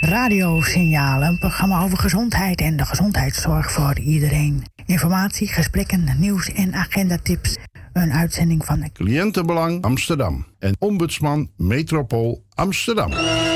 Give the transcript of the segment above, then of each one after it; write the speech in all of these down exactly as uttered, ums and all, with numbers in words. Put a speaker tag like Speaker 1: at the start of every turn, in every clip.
Speaker 1: Radiosignalen, een programma over gezondheid en de gezondheidszorg voor iedereen. Informatie, gesprekken, nieuws en agendatips. Een uitzending van
Speaker 2: Cliëntenbelang Amsterdam en Ombudsman Metropool Amsterdam.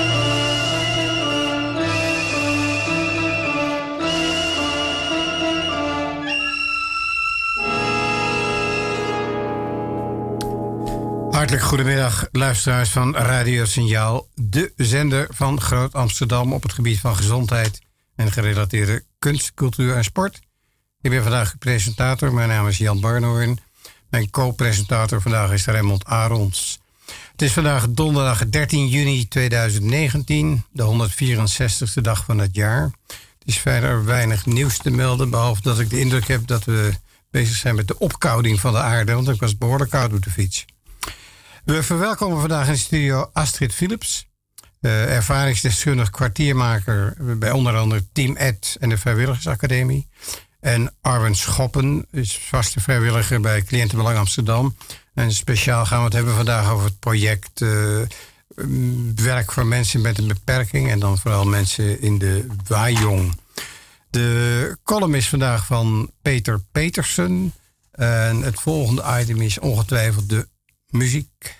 Speaker 3: Hartelijk goedemiddag, luisteraars van Radio Signaal, de zender van Groot Amsterdam op het gebied van gezondheid en gerelateerde kunst, cultuur en sport. Ik ben vandaag presentator, mijn naam is Jan Barnhoorn. Mijn co-presentator vandaag is Raymond Arons. Het is vandaag donderdag dertien juni tweeduizend negentien, de honderdvierenzestigste dag van het jaar. Het is verder weinig nieuws te melden, behalve dat ik de indruk heb dat we bezig zijn met de opkouding van de aarde, want ik was behoorlijk koud op de fiets. We verwelkomen vandaag in de studio Astrid Philips, uh, ervaringsdeskundig kwartiermaker bij onder andere Team Ed en de Vrijwilligersacademie. En Arwen Schoppen is vaste vrijwilliger bij Cliëntenbelang Amsterdam. En speciaal gaan we het hebben vandaag over het project uh, werk voor mensen met een beperking en dan vooral mensen in de Wajong. De column is vandaag van Peter Petersen en het volgende item is ongetwijfeld de muziek.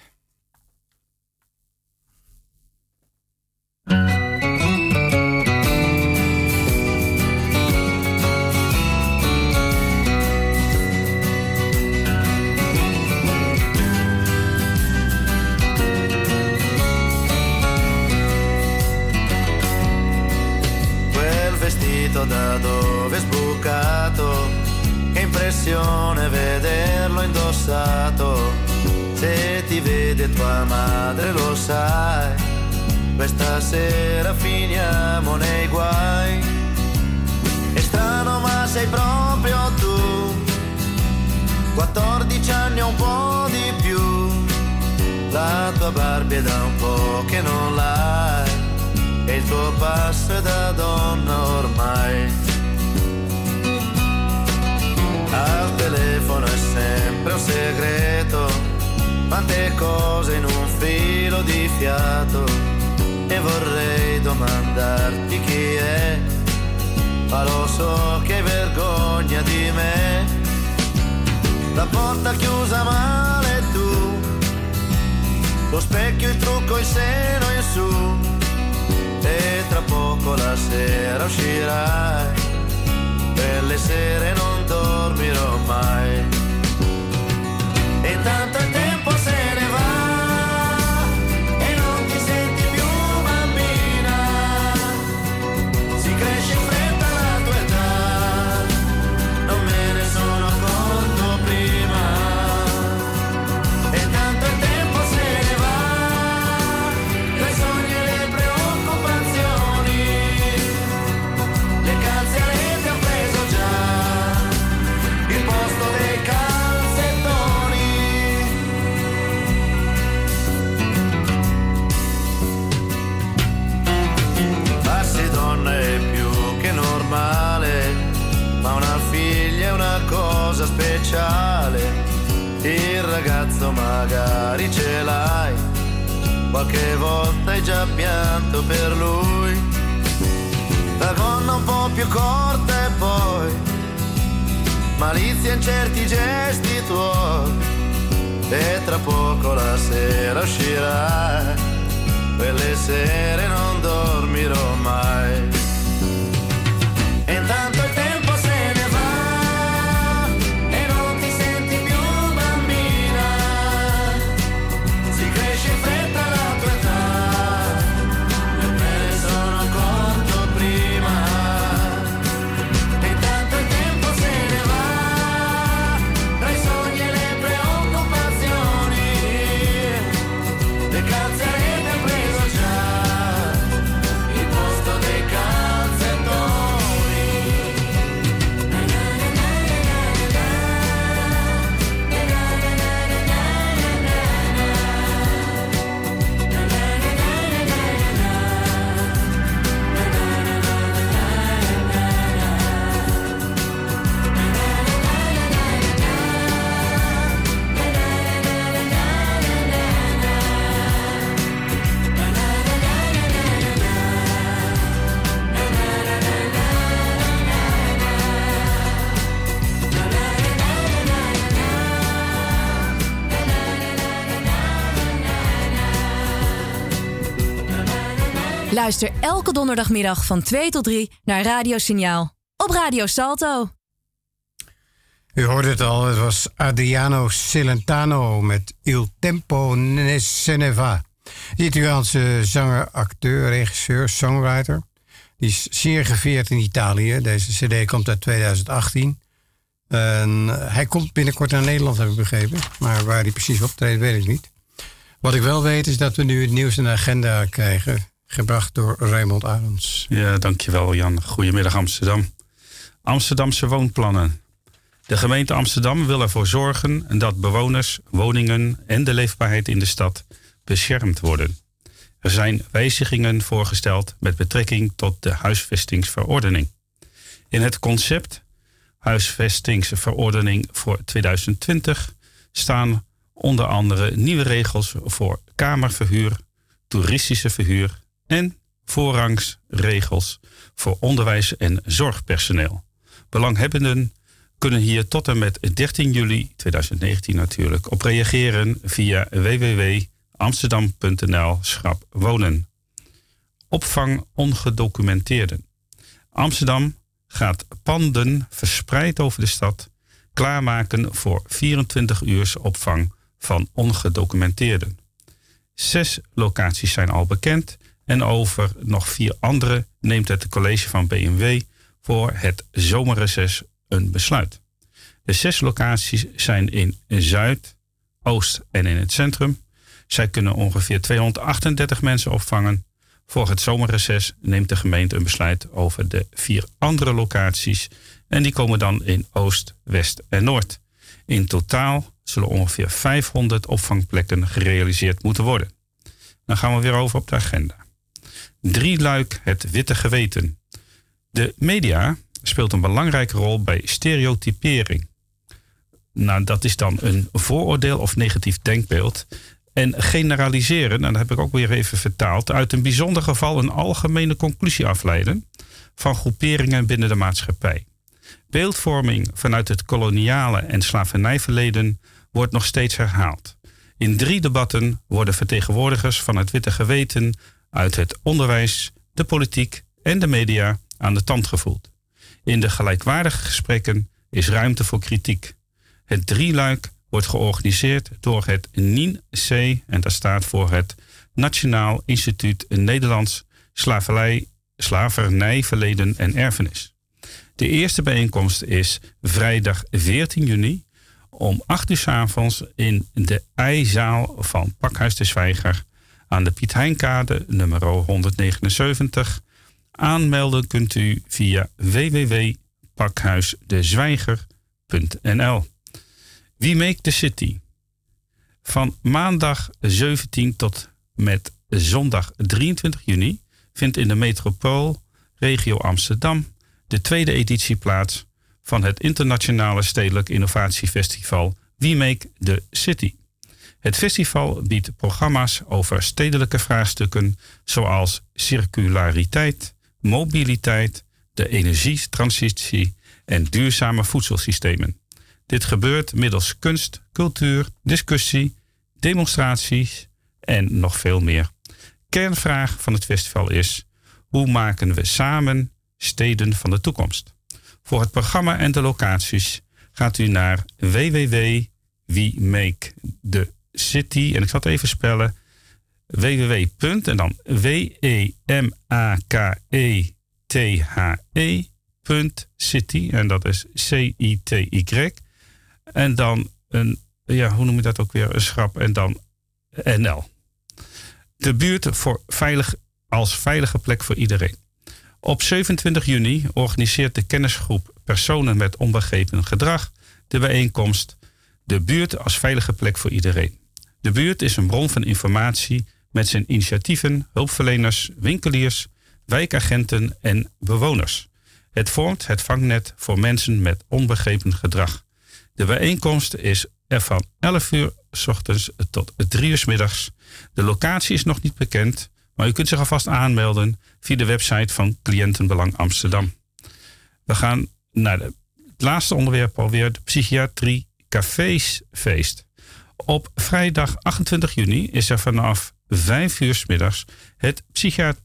Speaker 4: Quel vestito da dove è sbucato, che impressione vederlo indossato. Se ti vede tua madre lo sai, questa sera finiamo nei guai. È strano ma sei proprio tu, quattordici anni o un po' di più. La tua Barbie è da un po' che non l'hai, e il tuo passo è da donna ormai. Al telefono è sempre un segreto, quante cose in un filo di fiato, e vorrei domandarti chi è, ma lo so che hai vergogna di me. La porta chiusa male tu, lo specchio, il trucco, il seno in su, e tra poco la sera uscirai, per le sere non dormirò mai. E tanto il tempo se ne va e non ti senti più bambina, si cresce in fretta la tua età, non me ne sono accorto prima. E tanto il tempo se ne va, tra i sogni e le preoccupazioni, le calze a rete ho preso già il posto dei calzettoni. Donna è più che normale, ma una figlia è una cosa speciale. Il ragazzo magari ce l'hai, qualche volta hai già pianto per lui. La gonna un po' più corta e poi malizia in certi gesti tuoi, e tra poco la sera uscirai, quelle sere non dormirò mai. E intanto il tempo se ne va e non ti senti più bambina, si cresce in fretta la tua età, io me ne sono accorto prima. E intanto il tempo se ne va, tra i sogni e le preoccupazioni, le calze a rete ho preso già il
Speaker 5: Luister elke donderdagmiddag van twee tot drie naar Radio Signaal. Op Radio Salto.
Speaker 3: U hoorde het al, het was Adriano Celentano met Il Tempo Ne Se Ne Va. De Italiaanse zanger, acteur, regisseur, songwriter. Die is zeer geveerd in Italië. Deze cd komt uit tweeduizend achttien. En hij komt binnenkort naar Nederland, heb ik begrepen. Maar waar hij precies optreedt, weet ik niet. Wat ik wel weet is dat we nu het nieuws in de agenda krijgen. Gebracht door Raymond Arends.
Speaker 6: Ja, dankjewel Jan. Goedemiddag Amsterdam. Amsterdamse woonplannen. De gemeente Amsterdam wil ervoor zorgen dat bewoners, woningen en de leefbaarheid in de stad beschermd worden. Er zijn wijzigingen voorgesteld met betrekking tot de huisvestingsverordening. In het concept huisvestingsverordening voor tweeduizend twintig staan onder andere nieuwe regels voor kamerverhuur, toeristische verhuur en voorrangsregels voor onderwijs- en zorgpersoneel. Belanghebbenden kunnen hier tot en met dertien juli tweeduizend negentien natuurlijk op reageren via w w w punt amsterdam punt n l schap wonen. Opvang ongedocumenteerden. Amsterdam gaat panden verspreid over de stad klaarmaken voor vierentwintig uur opvang van ongedocumenteerden. Zes locaties zijn al bekend en over nog vier andere neemt het college van B M W voor het zomerreces een besluit. De zes locaties zijn in Zuid, Oost en in het centrum. Zij kunnen ongeveer tweehonderdachtendertig mensen opvangen. Voor het zomerreces neemt de gemeente een besluit over de vier andere locaties. En die komen dan in Oost, West en Noord. In totaal zullen ongeveer vijfhonderd opvangplekken gerealiseerd moeten worden. Dan gaan we weer over op de agenda. Drieluik het witte geweten. De media speelt een belangrijke rol bij stereotypering. Nou, dat is dan een vooroordeel of negatief denkbeeld. En generaliseren, en dat heb ik ook weer even vertaald, uit een bijzonder geval een algemene conclusie afleiden van groeperingen binnen de maatschappij. Beeldvorming vanuit het koloniale en slavernijverleden wordt nog steeds herhaald. In drie debatten worden vertegenwoordigers van het witte geweten uit het onderwijs, de politiek en de media aan de tand gevoeld. In de gelijkwaardige gesprekken is ruimte voor kritiek. Het drieluik wordt georganiseerd door het N I N C, en dat staat voor het Nationaal Instituut Nederlands Slavernij, Slavernijverleden en Erfenis. De eerste bijeenkomst is vrijdag veertien juni om acht uur 's avonds in de Eizaal van Pakhuis de Zwijger aan de Piet Heinkade nummer honderdnegenenzeventig. Aanmelden kunt u via w w w punt pakhuisdezwijger punt n l. We Make the City. Van maandag zeventien tot met zondag drieëntwintig juni vindt in de metropool regio Amsterdam de tweede editie plaats van het internationale stedelijk innovatiefestival We Make the City. Het festival biedt programma's over stedelijke vraagstukken zoals circulariteit, mobiliteit, de energietransitie en duurzame voedselsystemen. Dit gebeurt middels kunst, cultuur, discussie, demonstraties en nog veel meer. Kernvraag van het festival is: hoe maken we samen steden van de toekomst? Voor het programma en de locaties gaat u naar w w w punt we make the city, en ik zal het even spellen, w w w. en dan w e m a k e t h e punt city, en dat is C I T Y. En dan een, ja, hoe noem je dat ook weer, een schrap en dan N L. De buurt voor veilig, als veilige plek voor iedereen. Op zevenentwintig juni organiseert de kennisgroep Personen met onbegrepen gedrag de bijeenkomst De buurt als veilige plek voor iedereen. De buurt is een bron van informatie met zijn initiatieven, hulpverleners, winkeliers, wijkagenten en bewoners. Het vormt het vangnet voor mensen met onbegrepen gedrag. De bijeenkomst is er van elf uur 's ochtends tot drie uur 's middags. De locatie is nog niet bekend, maar u kunt zich alvast aanmelden via de website van Cliëntenbelang Amsterdam. We gaan naar de, het laatste onderwerp alweer, de Psychiatrie Cafésfeest. Op vrijdag achtentwintig juni is er vanaf vijf uur 's middags het Psychiatrie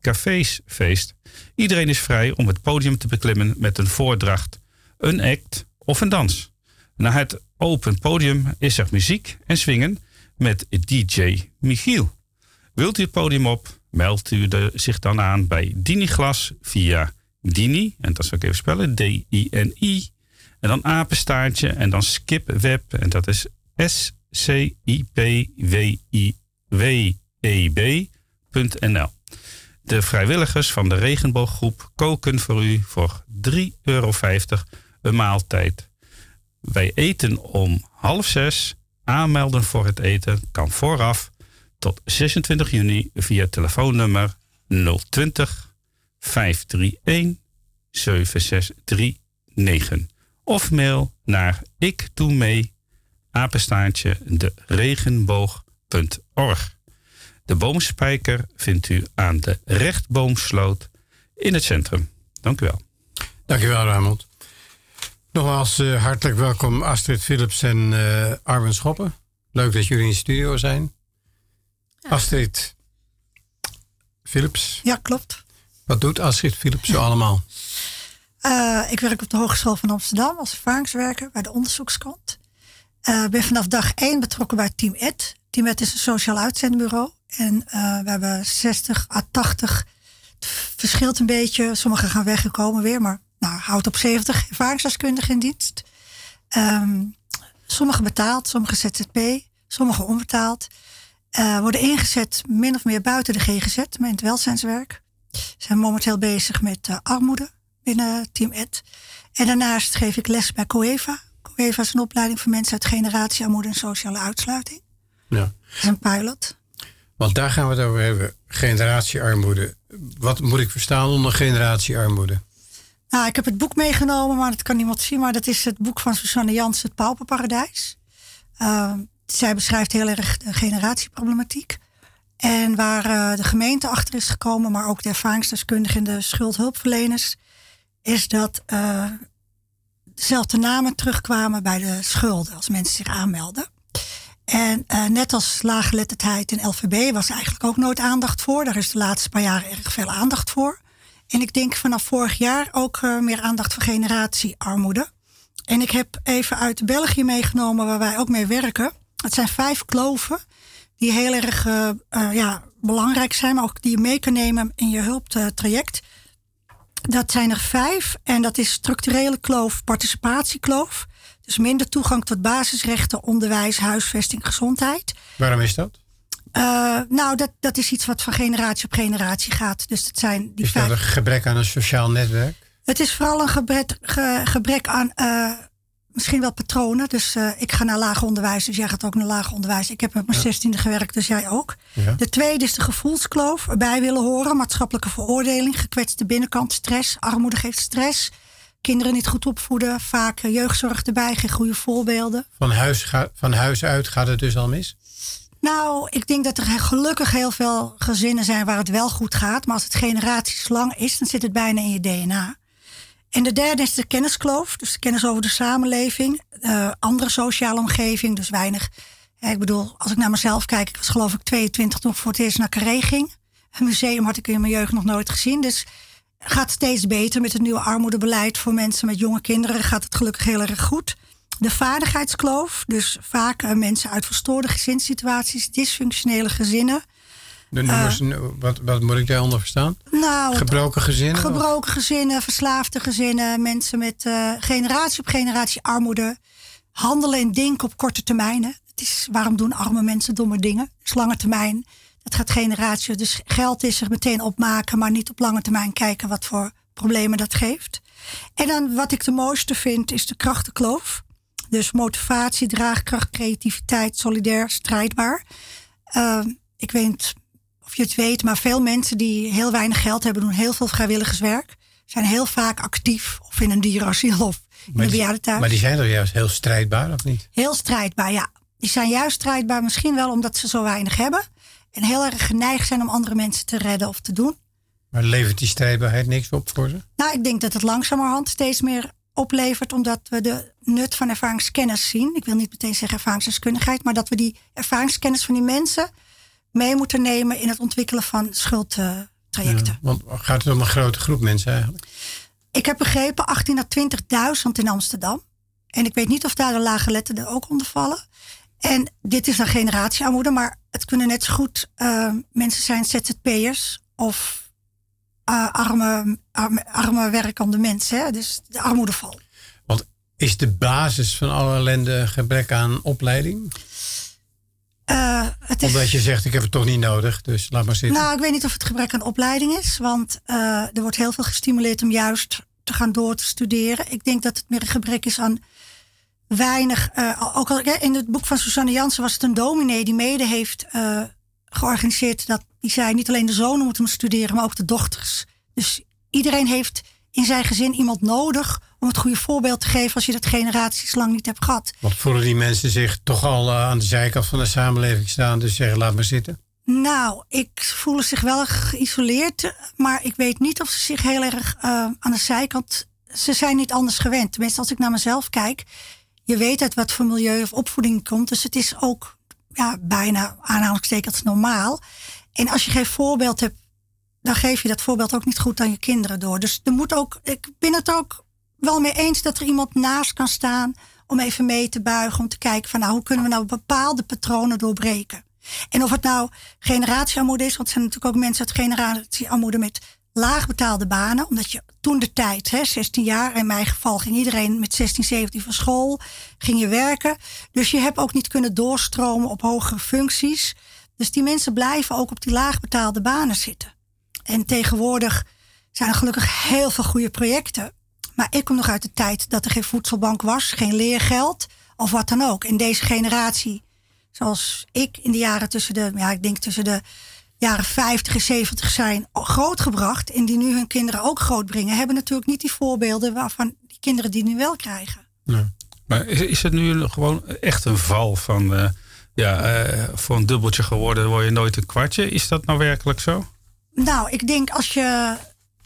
Speaker 6: Cafésfeest. Iedereen is vrij om het podium te beklimmen met een voordracht, een act of een dans. Na het open podium is er muziek en swingen met D J Michiel. Wilt u het podium op, meldt u de, zich dan aan bij Dini Glas via Dini, en dat zal ik even spellen, D I N I, en dan apenstaartje en dan Skip Web, en dat is S C I P W I W E B punt N L. De vrijwilligers van de regenbooggroep koken voor u voor drie euro vijftig een maaltijd. Wij eten om half zes. Aanmelden voor het eten kan vooraf tot zesentwintig juni via telefoonnummer nul twintig vijf drie een zeven zes drie negen of mail naar ik doe mee apenstaartje de regenboog punt org. De boomspijker vindt u aan de Rechtboomsloot in het centrum. Dank u wel.
Speaker 3: Dank u wel, Raymond. Nogmaals uh, hartelijk welkom Astrid Philips en uh, Arwen Schoppen. Leuk dat jullie in de studio zijn. Ja. Astrid Philips.
Speaker 7: Ja, klopt.
Speaker 3: Wat doet Astrid Philips zo allemaal?
Speaker 7: Uh, ik werk op de Hogeschool van Amsterdam als ervaringswerker bij de onderzoekskant. Ik uh, ben vanaf dag één betrokken bij Team Ed. Team Ed is een sociaal uitzendbureau. En uh, we hebben zestig à tachtig. Het verschilt een beetje. Sommigen gaan weggekomen weer, maar nou, houdt op zeventig ervaringsdeskundigen in dienst. Um, sommigen betaald, sommigen Z Z P, sommigen onbetaald. Uh, worden ingezet min of meer buiten de G G Z, maar in het welzijnswerk. We zijn momenteel bezig met uh, armoede binnen Team Ed. En daarnaast geef ik les bij Coeva. Coeva is een opleiding voor mensen uit generatiearmoede en sociale uitsluiting.
Speaker 3: Ja.
Speaker 7: Dat is een pilot.
Speaker 3: Want daar gaan we het over hebben. Generatiearmoede. Wat moet ik verstaan onder generatiearmoede?
Speaker 7: Nou, ik heb het boek meegenomen, maar dat kan niemand zien. Maar dat is het boek van Suzanne Jansen, Het Pauperparadijs. Uh, zij beschrijft heel erg de generatieproblematiek. En waar uh, de gemeente achter is gekomen, maar ook de ervaringsdeskundigen en de schuldhulpverleners, is dat uh, dezelfde namen terugkwamen bij de schulden als mensen zich aanmelden. En uh, net als laaggeletterdheid en L V B was er eigenlijk ook nooit aandacht voor. Daar is de laatste paar jaren erg veel aandacht voor. En ik denk vanaf vorig jaar ook uh, meer aandacht voor generatiearmoede. En ik heb even uit België meegenomen waar wij ook mee werken. Het zijn vijf kloven die heel erg uh, uh, ja, belangrijk zijn, maar ook die je mee kan nemen in je hulptraject. Dat zijn er vijf en dat is structurele kloof, participatiekloof. Dus minder toegang tot basisrechten, onderwijs, huisvesting, gezondheid.
Speaker 3: Waarom is dat?
Speaker 7: Uh, nou, dat, dat is iets wat van generatie op generatie gaat. Dus dat zijn die
Speaker 3: is dat
Speaker 7: vijf...
Speaker 3: een gebrek aan een sociaal netwerk?
Speaker 7: Het is vooral een gebrek, ge, gebrek aan uh, misschien wel patronen. Dus uh, ik ga naar lager onderwijs, dus jij gaat ook naar lager onderwijs. Ik heb met mijn zestiende gewerkt, dus jij ook. Ja. De tweede is de gevoelskloof, erbij willen horen. Maatschappelijke veroordeling, gekwetste binnenkant, stress. Armoede geeft stress. Kinderen niet goed opvoeden, vaak jeugdzorg erbij, geen goede voorbeelden.
Speaker 3: Van huis, ga, van huis uit gaat het dus al mis?
Speaker 7: Nou, ik denk dat er gelukkig heel veel gezinnen zijn waar het wel goed gaat. Maar als het generatieslang is, dan zit het bijna in je D N A. En de derde is de kenniskloof. Dus de kennis over de samenleving. Uh, andere sociale omgeving, dus weinig. Ja, ik bedoel, als ik naar mezelf kijk. Ik was geloof ik tweeëntwintig toen ik voor het eerst naar Carré ging. Een museum had ik in mijn jeugd nog nooit gezien. Dus gaat steeds beter met het nieuwe armoedebeleid. Voor mensen met jonge kinderen gaat het gelukkig heel erg goed. De vaardigheidskloof, dus vaak uh, mensen uit verstoorde gezinssituaties, dysfunctionele gezinnen.
Speaker 3: Uh, wat, wat moet ik daaronder verstaan?
Speaker 7: Nou,
Speaker 3: gebroken gezinnen?
Speaker 7: Gebroken of? gezinnen, verslaafde gezinnen, mensen met uh, generatie op generatie armoede. Handelen en denken op korte termijnen. Het is, waarom doen arme mensen domme dingen? Dus lange termijn, dat gaat generatie. Dus geld is er meteen opmaken, maar niet op lange termijn kijken wat voor problemen dat geeft. En dan wat ik de mooiste vind, is de krachtenkloof. Dus motivatie, draagkracht, creativiteit, solidair, strijdbaar. Uh, ik weet niet of je het weet, maar veel mensen die heel weinig geld hebben, doen heel veel vrijwilligerswerk. Zijn heel vaak actief of in een dierenasiel of in een bejaardentehuis.
Speaker 3: Maar die zijn toch juist heel strijdbaar, of niet?
Speaker 7: Heel strijdbaar, ja. Die zijn juist strijdbaar, misschien wel omdat ze zo weinig hebben. En heel erg geneigd zijn om andere mensen te redden of te doen.
Speaker 3: Maar levert die strijdbaarheid niks op voor ze?
Speaker 7: Nou, ik denk dat het langzamerhand steeds meer oplevert, omdat we de nut van ervaringskennis zien. Ik wil niet meteen zeggen ervaringsdeskundigheid, maar dat we die ervaringskennis van die mensen mee moeten nemen in het ontwikkelen van schuldtrajecten. trajecten.
Speaker 3: Ja, want gaat het om een grote groep mensen eigenlijk?
Speaker 7: Ik heb begrepen achttien à twintigduizend in Amsterdam. En ik weet niet of daar de laaggeletterden ook onder vallen. En dit is dan generatiearmoede, maar het kunnen net zo goed uh, mensen zijn Z Z P'ers of uh, arme, arme, arme werkende mensen. Hè? Dus de armoedeval.
Speaker 3: Want is de basis van alle ellende gebrek aan opleiding?
Speaker 7: Uh, het is,
Speaker 3: Omdat je zegt, ik heb het toch niet nodig, dus laat maar zitten.
Speaker 7: Nou, ik weet niet of het gebrek aan opleiding is. Want uh, er wordt heel veel gestimuleerd om juist te gaan door te studeren. Ik denk dat het meer een gebrek is aan weinig. Uh, ook al in het boek van Suzanne Jansen was het een dominee die mede heeft uh, georganiseerd. Dat die zei niet alleen de zonen moeten studeren, maar ook de dochters. Dus iedereen heeft in zijn gezin iemand nodig om het goede voorbeeld te geven als je dat generaties lang niet hebt gehad.
Speaker 3: Want voelen die mensen zich toch al uh, aan de zijkant van de samenleving staan, dus zeggen laat maar zitten?
Speaker 7: Nou, ik voel zich wel geïsoleerd, maar ik weet niet of ze zich heel erg uh, aan de zijkant. Ze zijn niet anders gewend. Tenminste, als ik naar mezelf kijk, je weet uit wat voor milieu of opvoeding komt. Dus het is ook ja, bijna aanhalingstekens normaal. En als je geen voorbeeld hebt, dan geef je dat voorbeeld ook niet goed aan je kinderen door. Dus er moet ook, ik ben het ook wel mee eens dat er iemand naast kan staan om even mee te buigen, om te kijken van nou, hoe kunnen we nou bepaalde patronen doorbreken. En of het nou generatiearmoede is, want er zijn natuurlijk ook mensen uit generatiearmoede met laagbetaalde banen, omdat je toen de tijd, hè, zestien jaar, in mijn geval ging iedereen met zestien, zeventien van school, ging je werken. Dus je hebt ook niet kunnen doorstromen op hogere functies. Dus die mensen blijven ook op die laagbetaalde banen zitten. En tegenwoordig zijn er gelukkig heel veel goede projecten. Maar ik kom nog uit de tijd dat er geen voedselbank was, geen leergeld of wat dan ook. En deze generatie, zoals ik in de jaren tussen de, ja, ik denk tussen de jaren vijftig en zeventig zijn grootgebracht en die nu hun kinderen ook grootbrengen, hebben natuurlijk niet die voorbeelden waarvan die kinderen die nu wel krijgen.
Speaker 6: Ja. Maar is, is het nu gewoon echt een val van uh, ja, uh, voor een dubbeltje geworden word je nooit een kwartje? Is dat nou werkelijk zo?
Speaker 7: Nou, ik denk als je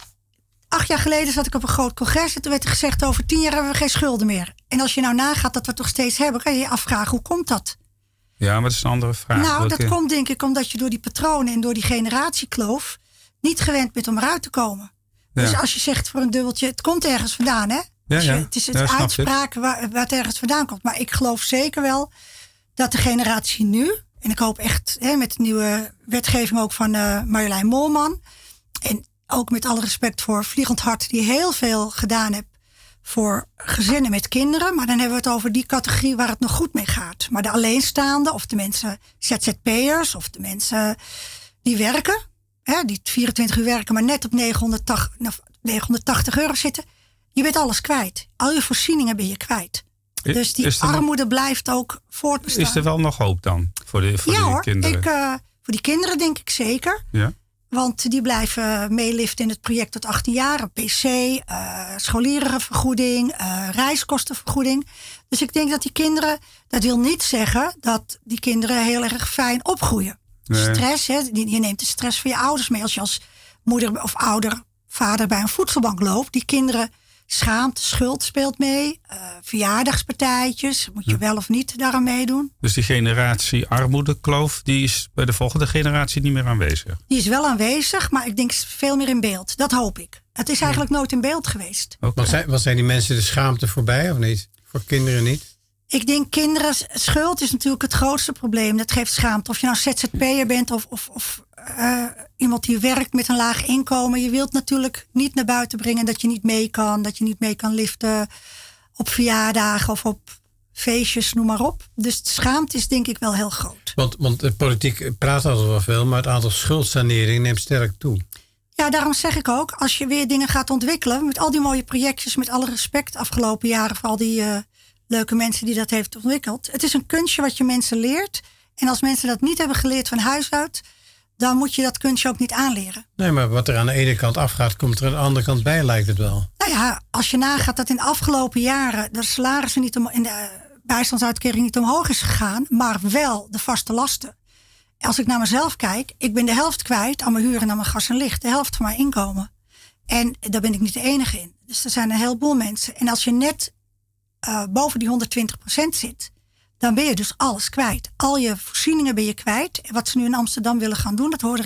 Speaker 7: acht jaar geleden zat ik op een groot congres en toen werd er gezegd over tien jaar hebben we geen schulden meer. En als je nou nagaat dat we het nog steeds hebben, kan je je afvragen hoe komt dat?
Speaker 6: Ja, maar dat is een andere vraag.
Speaker 7: Nou, dat
Speaker 6: je...
Speaker 7: komt denk ik omdat je door die patronen en door die generatiekloof niet gewend bent om eruit te komen. Ja. Dus als je zegt voor een dubbeltje, het komt ergens vandaan, hè?
Speaker 6: Ja,
Speaker 7: dus je,
Speaker 6: ja.
Speaker 7: Het is het
Speaker 6: ja,
Speaker 7: uitspraak waar, waar het ergens vandaan komt. Maar ik geloof zeker wel dat de generatie nu, en ik hoop echt hè, met de nieuwe wetgeving ook van uh, Marjolein Moorman, en ook met alle respect voor Vliegend Hart, die heel veel gedaan heeft voor gezinnen met kinderen. Maar dan hebben we het over die categorie waar het nog goed mee gaat. Maar de alleenstaanden of de mensen Z Z P'ers of de mensen die werken, hè, die vierentwintig uur werken, maar net op negenhonderdtachtig euro zitten. Je bent alles kwijt. Al je voorzieningen ben je kwijt. Dus die armoede nog, blijft ook voortbestaan.
Speaker 6: Is er wel nog hoop dan voor, de, voor
Speaker 7: ja,
Speaker 6: die
Speaker 7: hoor,
Speaker 6: kinderen?
Speaker 7: Ik, uh, voor die kinderen denk ik zeker.
Speaker 6: Ja.
Speaker 7: Want die blijven meeliften in het project tot achttien jaar. Een P C, uh, scholierenvergoeding, uh, reiskostenvergoeding. Dus ik denk dat die kinderen, dat wil niet zeggen dat die kinderen heel erg fijn opgroeien. Nee. Stress, hè, je neemt de stress van je ouders mee. Als je als moeder of ouder, vader bij een voedselbank loopt. Die kinderen, schaamte, schuld speelt mee. Uh, verjaardagspartijtjes, moet je ja. wel of niet daaraan meedoen.
Speaker 6: Dus die generatie armoedekloof, die is bij de volgende generatie niet meer aanwezig?
Speaker 7: Die is wel aanwezig, maar ik denk veel meer in beeld. Dat hoop ik. Het is eigenlijk nooit in beeld geweest.
Speaker 3: Okay. Wat, zijn, wat zijn die mensen de schaamte voorbij of niet? Voor kinderen niet?
Speaker 7: Ik denk kinderen, schuld is natuurlijk het grootste probleem. Dat geeft schaamte. Of je nou Z Z P'er bent of, of, of uh, iemand die werkt met een laag inkomen. Je wilt natuurlijk niet naar buiten brengen dat je niet mee kan. Dat je niet mee kan liften op verjaardagen of op feestjes, noem maar op. Dus de schaamte is denk ik wel heel groot.
Speaker 3: Want, want de politiek praat altijd wel veel, maar het aantal schuldsaneringen neemt sterk toe.
Speaker 7: Ja, daarom zeg ik ook, als je weer dingen gaat ontwikkelen, met al die mooie projectjes, met alle respect afgelopen jaren voor al die uh, leuke mensen die dat heeft ontwikkeld. Het is een kunstje wat je mensen leert. En als mensen dat niet hebben geleerd van huis uit, dan moet je dat kunstje ook niet aanleren.
Speaker 3: Nee, maar wat er aan de ene kant afgaat, komt er aan de andere kant bij, lijkt het wel.
Speaker 7: Nou ja, als je nagaat dat in de afgelopen jaren de salarissen niet om, in de bijstandsuitkering niet omhoog is gegaan, maar wel de vaste lasten. Als ik naar mezelf kijk, ik ben de helft kwijt aan mijn huur en aan mijn gas en licht. De helft van mijn inkomen. En daar ben ik niet de enige in. Dus er zijn een heleboel mensen. En als je net uh, boven die honderdtwintig procent zit, dan ben je dus alles kwijt. Al je voorzieningen ben je kwijt. En wat ze nu in Amsterdam willen gaan doen, dat hoorde ik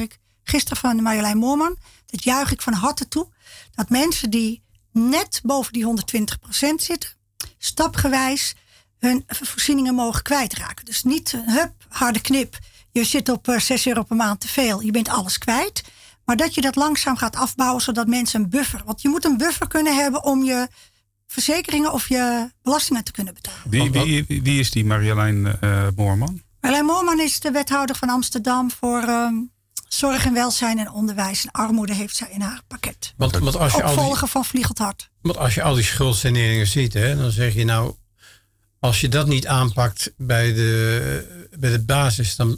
Speaker 7: gisteren van Marjolein Moorman. Dat juich ik van harte toe. Dat mensen die net boven die honderdtwintig procent zitten, stapgewijs hun voorzieningen mogen kwijtraken. Dus niet een hup, harde knip. Je zit op uh, zes euro per maand te veel. Je bent alles kwijt. Maar dat je dat langzaam gaat afbouwen, zodat mensen een buffer. Want je moet een buffer kunnen hebben om je verzekeringen of je belastingen te kunnen betalen.
Speaker 6: Wie, wie, wie is die Marjolein uh, Moorman?
Speaker 7: Marjolein Moorman is de wethouder van Amsterdam voor um, zorg en welzijn en onderwijs. En armoede heeft zij in haar pakket.
Speaker 3: Want, want als je
Speaker 7: Opvolger
Speaker 3: al die,
Speaker 7: van Vliegend Hart.
Speaker 3: Want als je al die schuldsaneringen ziet, hè, dan zeg je nou, als je dat niet aanpakt bij de, bij de basis, dan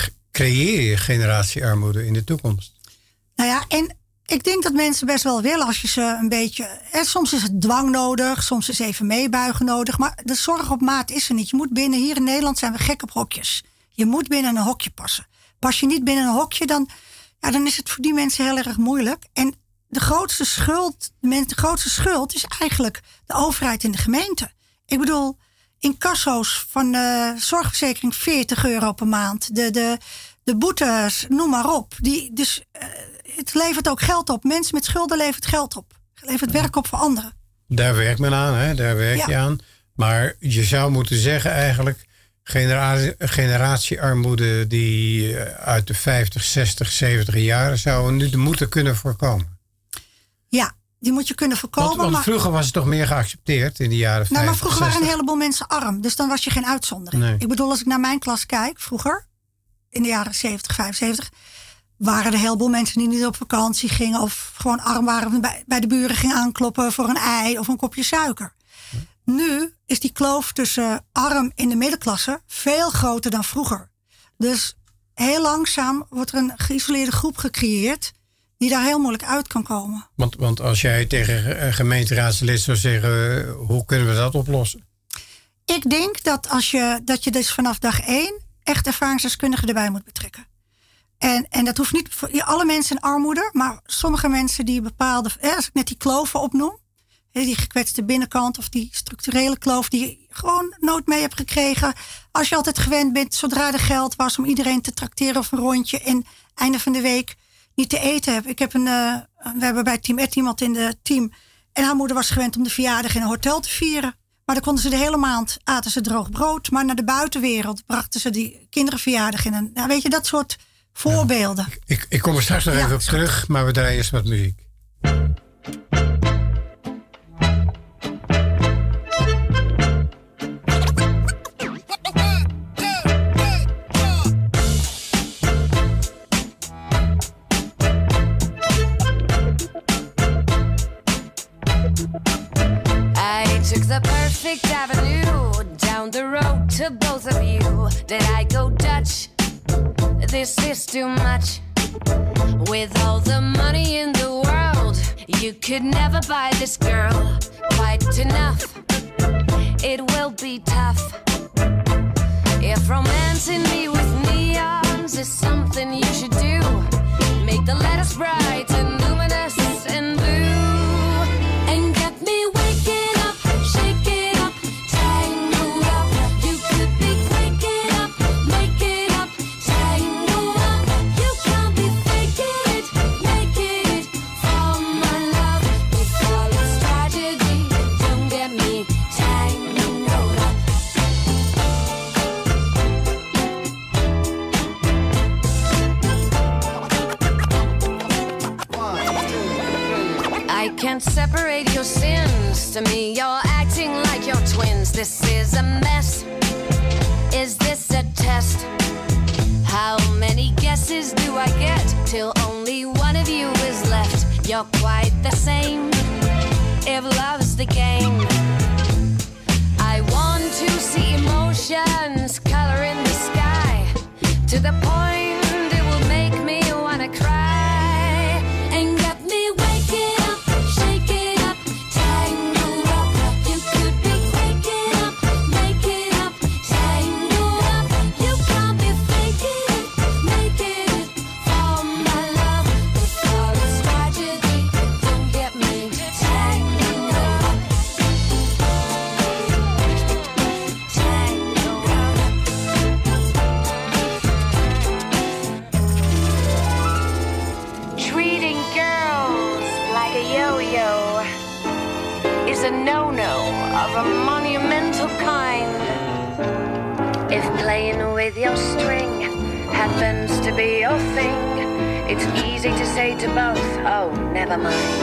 Speaker 3: creëer je generatiearmoede in de toekomst.
Speaker 7: Nou ja, en ik denk dat mensen best wel willen als je ze een beetje... Hè, soms is het dwang nodig, soms is even meebuigen nodig. Maar de zorg op maat is er niet. Je moet binnen, hier in Nederland zijn we gek op hokjes. Je moet binnen een hokje passen. Pas je niet binnen een hokje, dan, ja, dan is het voor die mensen heel erg moeilijk. En de grootste schuld, de grootste schuld is eigenlijk de overheid en de gemeente. Ik bedoel, incasso's van de zorgverzekering veertig euro per maand. De, de, de boetes, noem maar op. Die, dus uh, het levert ook geld op. Mensen met schulden levert geld op. Levert werk op voor anderen.
Speaker 3: Daar werkt men aan, hè? Daar werk je
Speaker 7: ja.
Speaker 3: aan. Maar je zou moeten zeggen eigenlijk, genera- generatiearmoede die uit de vijftig, zestig, zeventig jaren zouden nu moeten kunnen voorkomen.
Speaker 7: Ja, die moet je kunnen voorkomen.
Speaker 3: Want, want
Speaker 7: maar,
Speaker 3: vroeger was het toch meer geaccepteerd in de jaren vijftig,
Speaker 7: nou, maar vroeger
Speaker 3: zestig.
Speaker 7: waren een heleboel mensen arm. Dus dan was je geen uitzondering.
Speaker 3: Nee.
Speaker 7: Ik bedoel, als ik naar mijn klas kijk, vroeger, in de jaren zeventig, vijfenzeventig... waren er een heleboel mensen die niet op vakantie gingen of gewoon arm waren, bij, bij de buren gingen aankloppen voor een ei of een kopje suiker. Ja. Nu is die kloof tussen arm en de middenklasse veel groter dan vroeger. Dus heel langzaam wordt er een geïsoleerde groep gecreëerd die daar heel moeilijk uit kan komen.
Speaker 3: Want, want als jij tegen een gemeenteraadslid zou zeggen, hoe kunnen we dat oplossen?
Speaker 7: Ik denk dat, als je, dat je dus vanaf dag één echt ervaringsdeskundigen erbij moet betrekken. En, en dat hoeft niet voor alle mensen in armoede, maar sommige mensen die bepaalde, als ik net die kloven opnoem, die gekwetste binnenkant of die structurele kloof die je gewoon nooit mee hebt gekregen. Als je altijd gewend bent, zodra er geld was om iedereen te trakteren of een rondje en einde van de week niet te eten hebben. Ik heb een, uh, we hebben bij Team Ed iemand in het team en haar moeder was gewend om de verjaardag in een hotel te vieren. Maar dan konden ze de hele maand, aten ze droog brood, maar naar de buitenwereld brachten ze die kinderverjaardag in een, nou weet je, dat soort voorbeelden.
Speaker 3: Ja, ik, ik kom er straks nog ja, even op terug, maar we draaien eerst wat muziek.
Speaker 8: I took the perfect avenue down the road to both of you. Did I go Dutch? This is too much. With all the money in the world, you could never buy this girl quite enough. It will be tough. If romancing me with neons is something you should do, make the letters bright and luminous and blue. And get me waking up, shaking up, tangled up. You could be waking up, making up, tangled up. You can't be faking it, making it for my love. With all its tragedy, don't get me tangled up. I can't separate your sins. To me, you're acting like you're twins. This is a mess. Is this a test? How many guesses do I get till only one of you is left? You're quite the same. If love's the game, I want to see emotions color in the sky to the point it will make me wanna cry. And get me waking up, shaking up, tangled up. You could be waking up, making up, tangled up. You can't be faking it, making it for my love. With all its tragedy, don't get me tangled up. Tangled up. yo-yo is a no-no of a monumental kind. If playing with your string happens to be your thing, it's easy to say to both, oh, never mind.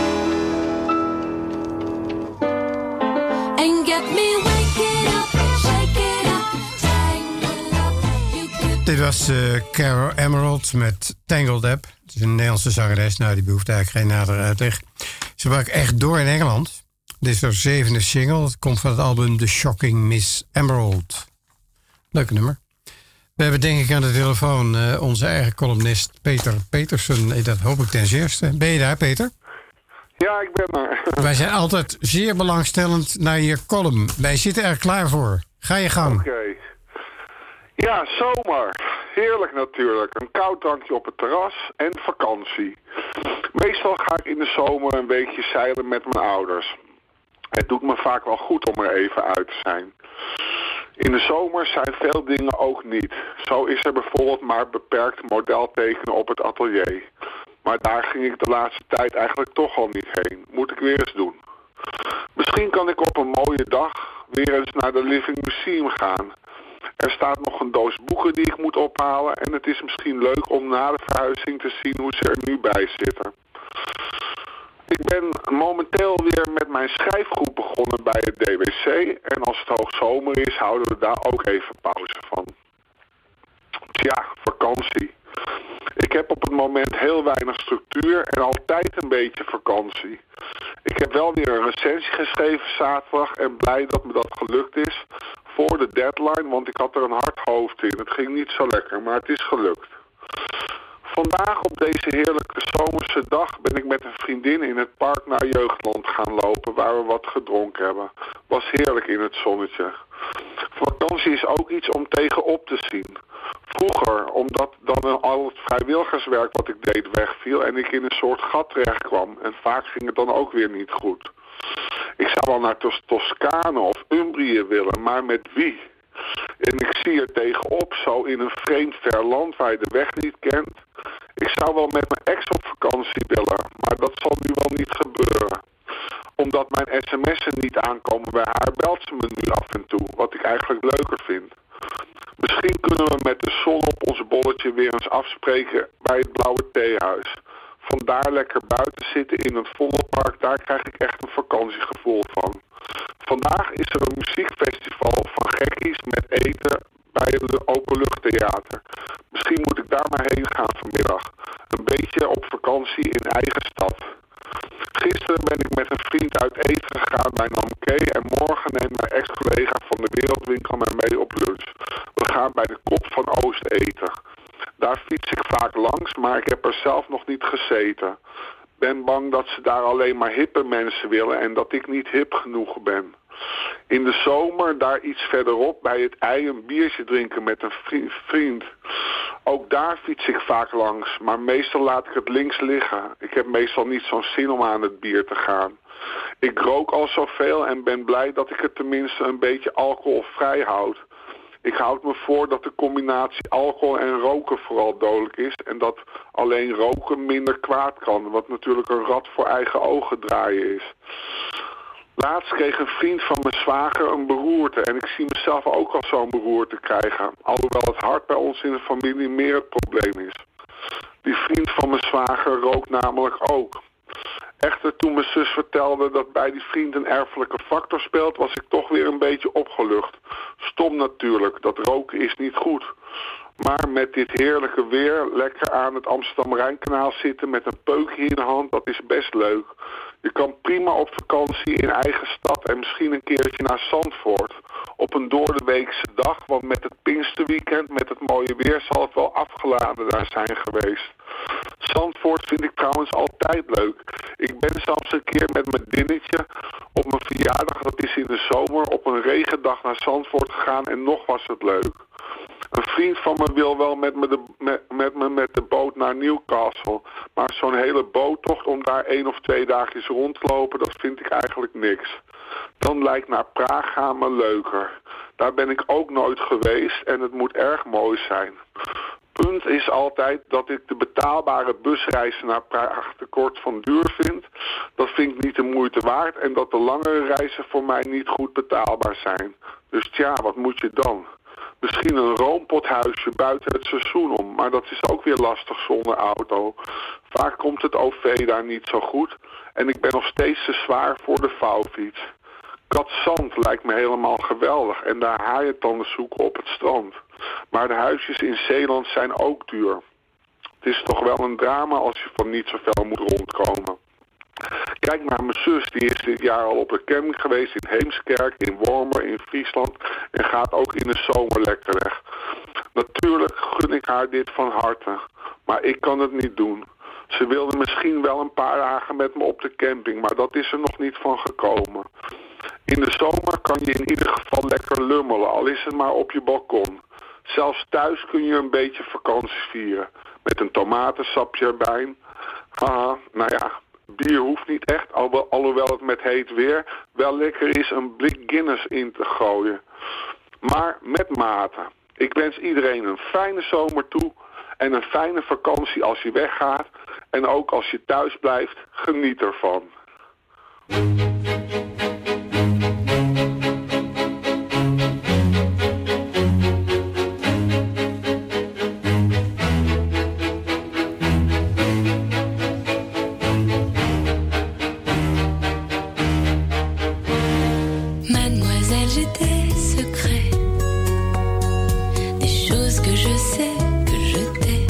Speaker 8: And get me waking up, shake it up, tangle up. You could...
Speaker 3: Dit was uh, Caro Emerald met Tangled Up. Het is een Nederlandse zangeres, nou die behoeft eigenlijk geen nadere uitleg. Ze brak echt door in Engeland. Dit is haar zevende single. Het komt van het album The Shocking Miss Emerald. Leuke nummer. We hebben denk ik aan de telefoon uh, onze eigen columnist Peter Petersen. Dat hoop ik ten zeerste. Ben je daar, Peter?
Speaker 9: Ja, ik ben er.
Speaker 3: Wij zijn altijd zeer belangstellend naar je column. Wij zitten er klaar voor. Ga je gang.
Speaker 9: Oké. Okay. Ja, zomer. Heerlijk natuurlijk. Een koud drankje op het terras en vakantie. Meestal ga ik in de zomer een weekje zeilen met mijn ouders. Het doet me vaak wel goed om er even uit te zijn. In de zomer zijn veel dingen ook niet. Zo is er bijvoorbeeld maar beperkt modeltekenen op het atelier. Maar daar ging ik de laatste tijd eigenlijk toch al niet heen. Moet ik weer eens doen. Misschien kan ik op een mooie dag weer eens naar de Living Museum gaan. Er staat nog een doos boeken die ik moet ophalen en het is misschien leuk om na de verhuizing te zien hoe ze er nu bij zitten. Ik ben momenteel weer met mijn schrijfgroep begonnen bij het D W C en als het hoogzomer is houden we daar ook even pauze van. Tja, vakantie. Ik heb op het moment heel weinig structuur en altijd een beetje vakantie. Ik heb wel weer een recensie geschreven zaterdag en blij dat me dat gelukt is voor de deadline, want ik had er een hard hoofd in. Het ging niet zo lekker, maar het is gelukt. Vandaag op deze heerlijke zomerse dag ben ik met een vriendin in het park naar Jeugdland gaan lopen waar we wat gedronken hebben. Was heerlijk in het zonnetje. Vakantie is ook iets om tegenop te zien. Vroeger, omdat dan al het vrijwilligerswerk wat ik deed wegviel en ik in een soort gat terecht kwam. En vaak ging het dan ook weer niet goed. Ik zou wel naar Tos- Toscane of Umbrië willen, maar met wie? En ik zie er tegenop, zo in een vreemd ver land waar je de weg niet kent. Ik zou wel met mijn ex op vakantie willen, maar dat zal nu wel niet gebeuren. Omdat mijn sms'en niet aankomen bij haar, belt ze me nu af en toe, wat ik eigenlijk leuker vind. Misschien kunnen we met de zon op ons bolletje weer eens afspreken bij het Blauwe Theehuis. Vandaar lekker buiten zitten in het Vondelpark, daar krijg ik echt een vakantiegevoel van. Vandaag is er een muziekfestival van gekkies met eten bij het openluchttheater. Misschien moet ik daar maar heen gaan vanmiddag. Een beetje op vakantie in eigen stad. Gisteren ben ik met een vriend uit eten gegaan bij Namkee en morgen neemt mijn ex-collega van de Wereldwinkel mij mee op lunch. We gaan bij de Kop van Oost eten. Daar fiets ik vaak langs, maar ik heb er zelf nog niet gezeten. Ben bang dat ze daar alleen maar hippe mensen willen en dat ik niet hip genoeg ben. In de zomer daar iets verderop bij het ei een biertje drinken met een vriend. Ook daar fiets ik vaak langs, maar meestal laat ik het links liggen. Ik heb meestal niet zo'n zin om aan het bier te gaan. Ik rook al zoveel en ben blij dat ik het tenminste een beetje alcoholvrij houd. Ik houd me voor dat de combinatie alcohol en roken vooral dodelijk is en dat alleen roken minder kwaad kan, wat natuurlijk een rad voor eigen ogen draaien is. Laatst kreeg een vriend van mijn zwager een beroerte en ik zie mezelf ook al zo'n beroerte krijgen, alhoewel het hart bij ons in de familie meer het probleem is. Die vriend van mijn zwager rookt namelijk ook. Echter, toen mijn zus vertelde dat bij die vriend een erfelijke factor speelt, was ik toch weer een beetje opgelucht. Stom natuurlijk, dat roken is niet goed. Maar met dit heerlijke weer, lekker aan het Amsterdam-Rijnkanaal zitten met een peukje in de hand, dat is best leuk. Je kan prima op vakantie in eigen stad en misschien een keertje naar Zandvoort. Op een doordeweekse dag, want met het Pinksterweekend, met het mooie weer, zal het wel afgeladen daar zijn geweest. Zandvoort vind ik trouwens altijd leuk. Ik ben zelfs een keer met mijn dinnetje op mijn verjaardag, dat is in de zomer, op een regendag naar Zandvoort gegaan en nog was het leuk. Een vriend van me wil wel met me, de, met, met me met de boot naar Newcastle. Maar zo'n hele boottocht om daar één of twee dagjes rond te lopen, dat vind ik eigenlijk niks. Dan lijkt naar Praag gaan me leuker. Daar ben ik ook nooit geweest en het moet erg mooi zijn. punt is altijd dat ik de betaalbare busreizen naar Praagtekort van duur vind. Dat vind ik niet de moeite waard. En dat de langere reizen voor mij niet goed betaalbaar zijn. Dus tja, wat moet je dan? Misschien een roompothuisje buiten het seizoen om. Maar dat is ook weer lastig zonder auto. Vaak komt het O V daar niet zo goed. En ik ben nog steeds te zwaar voor de vouwfiets. Katzand lijkt me helemaal geweldig. En daar haaientanden zoeken op het strand. Maar de huisjes in Zeeland zijn ook duur. Het is toch wel een drama als je van niet zoveel moet rondkomen. Kijk naar mijn zus, die is dit jaar al op een camping geweest in Heemskerk, in Wormer, in Friesland. En gaat ook in de zomer lekker weg. Natuurlijk gun ik haar dit van harte. Maar ik kan het niet doen. Ze wilde misschien wel een paar dagen met me op de camping, maar dat is er nog niet van gekomen. In de zomer kan je in ieder geval lekker lummelen, al is het maar op je balkon. Zelfs thuis kun je een beetje vakantie vieren. Met een tomatensapje erbij. Haha, nou ja, bier hoeft niet echt, al, alhoewel het met heet weer wel lekker is een blik Guinness in te gooien. Maar met mate. Ik wens iedereen een fijne zomer toe en een fijne vakantie als je weggaat. En ook als je thuis blijft, geniet ervan.
Speaker 10: Mademoiselle, j'ai des secrets, des choses que je sais, que je tais.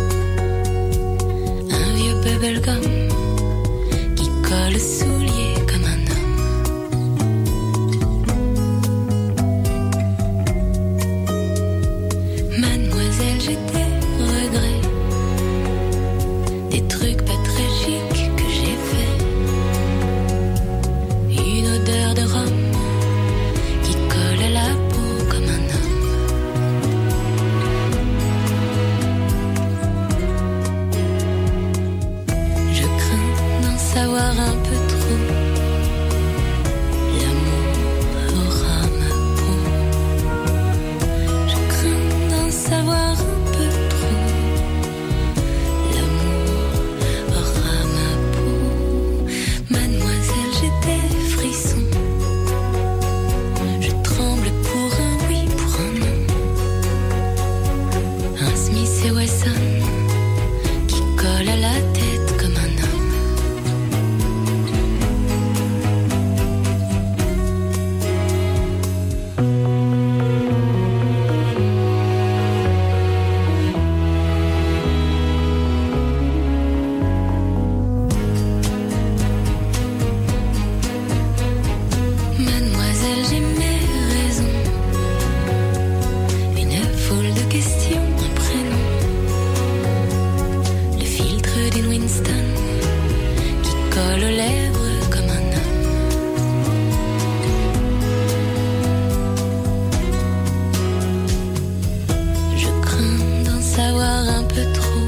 Speaker 10: Un vieux bubblegum qui colle soulier comme un homme. Mademoiselle, j'ai des regrets, des trucs pas très chics que j'ai fait. Une odeur de rhum qui colle à la peau comme un homme. Je crains d'en savoir un peu trop. L'amour aura ma peau. Je crains d'en savoir un peu trop. L'amour aura ma peau. Mademoiselle, j'ai des frissons. Je tremble pour un oui, pour un non. Un Smith et Wesson qui colle à la tête comme un homme. Mademoiselle, j'ai mes raisons. Une foule de questions, un prénom. Le filtre d'une Winston qui colle aux lèvres comme un homme. Je crains d'en savoir un peu trop.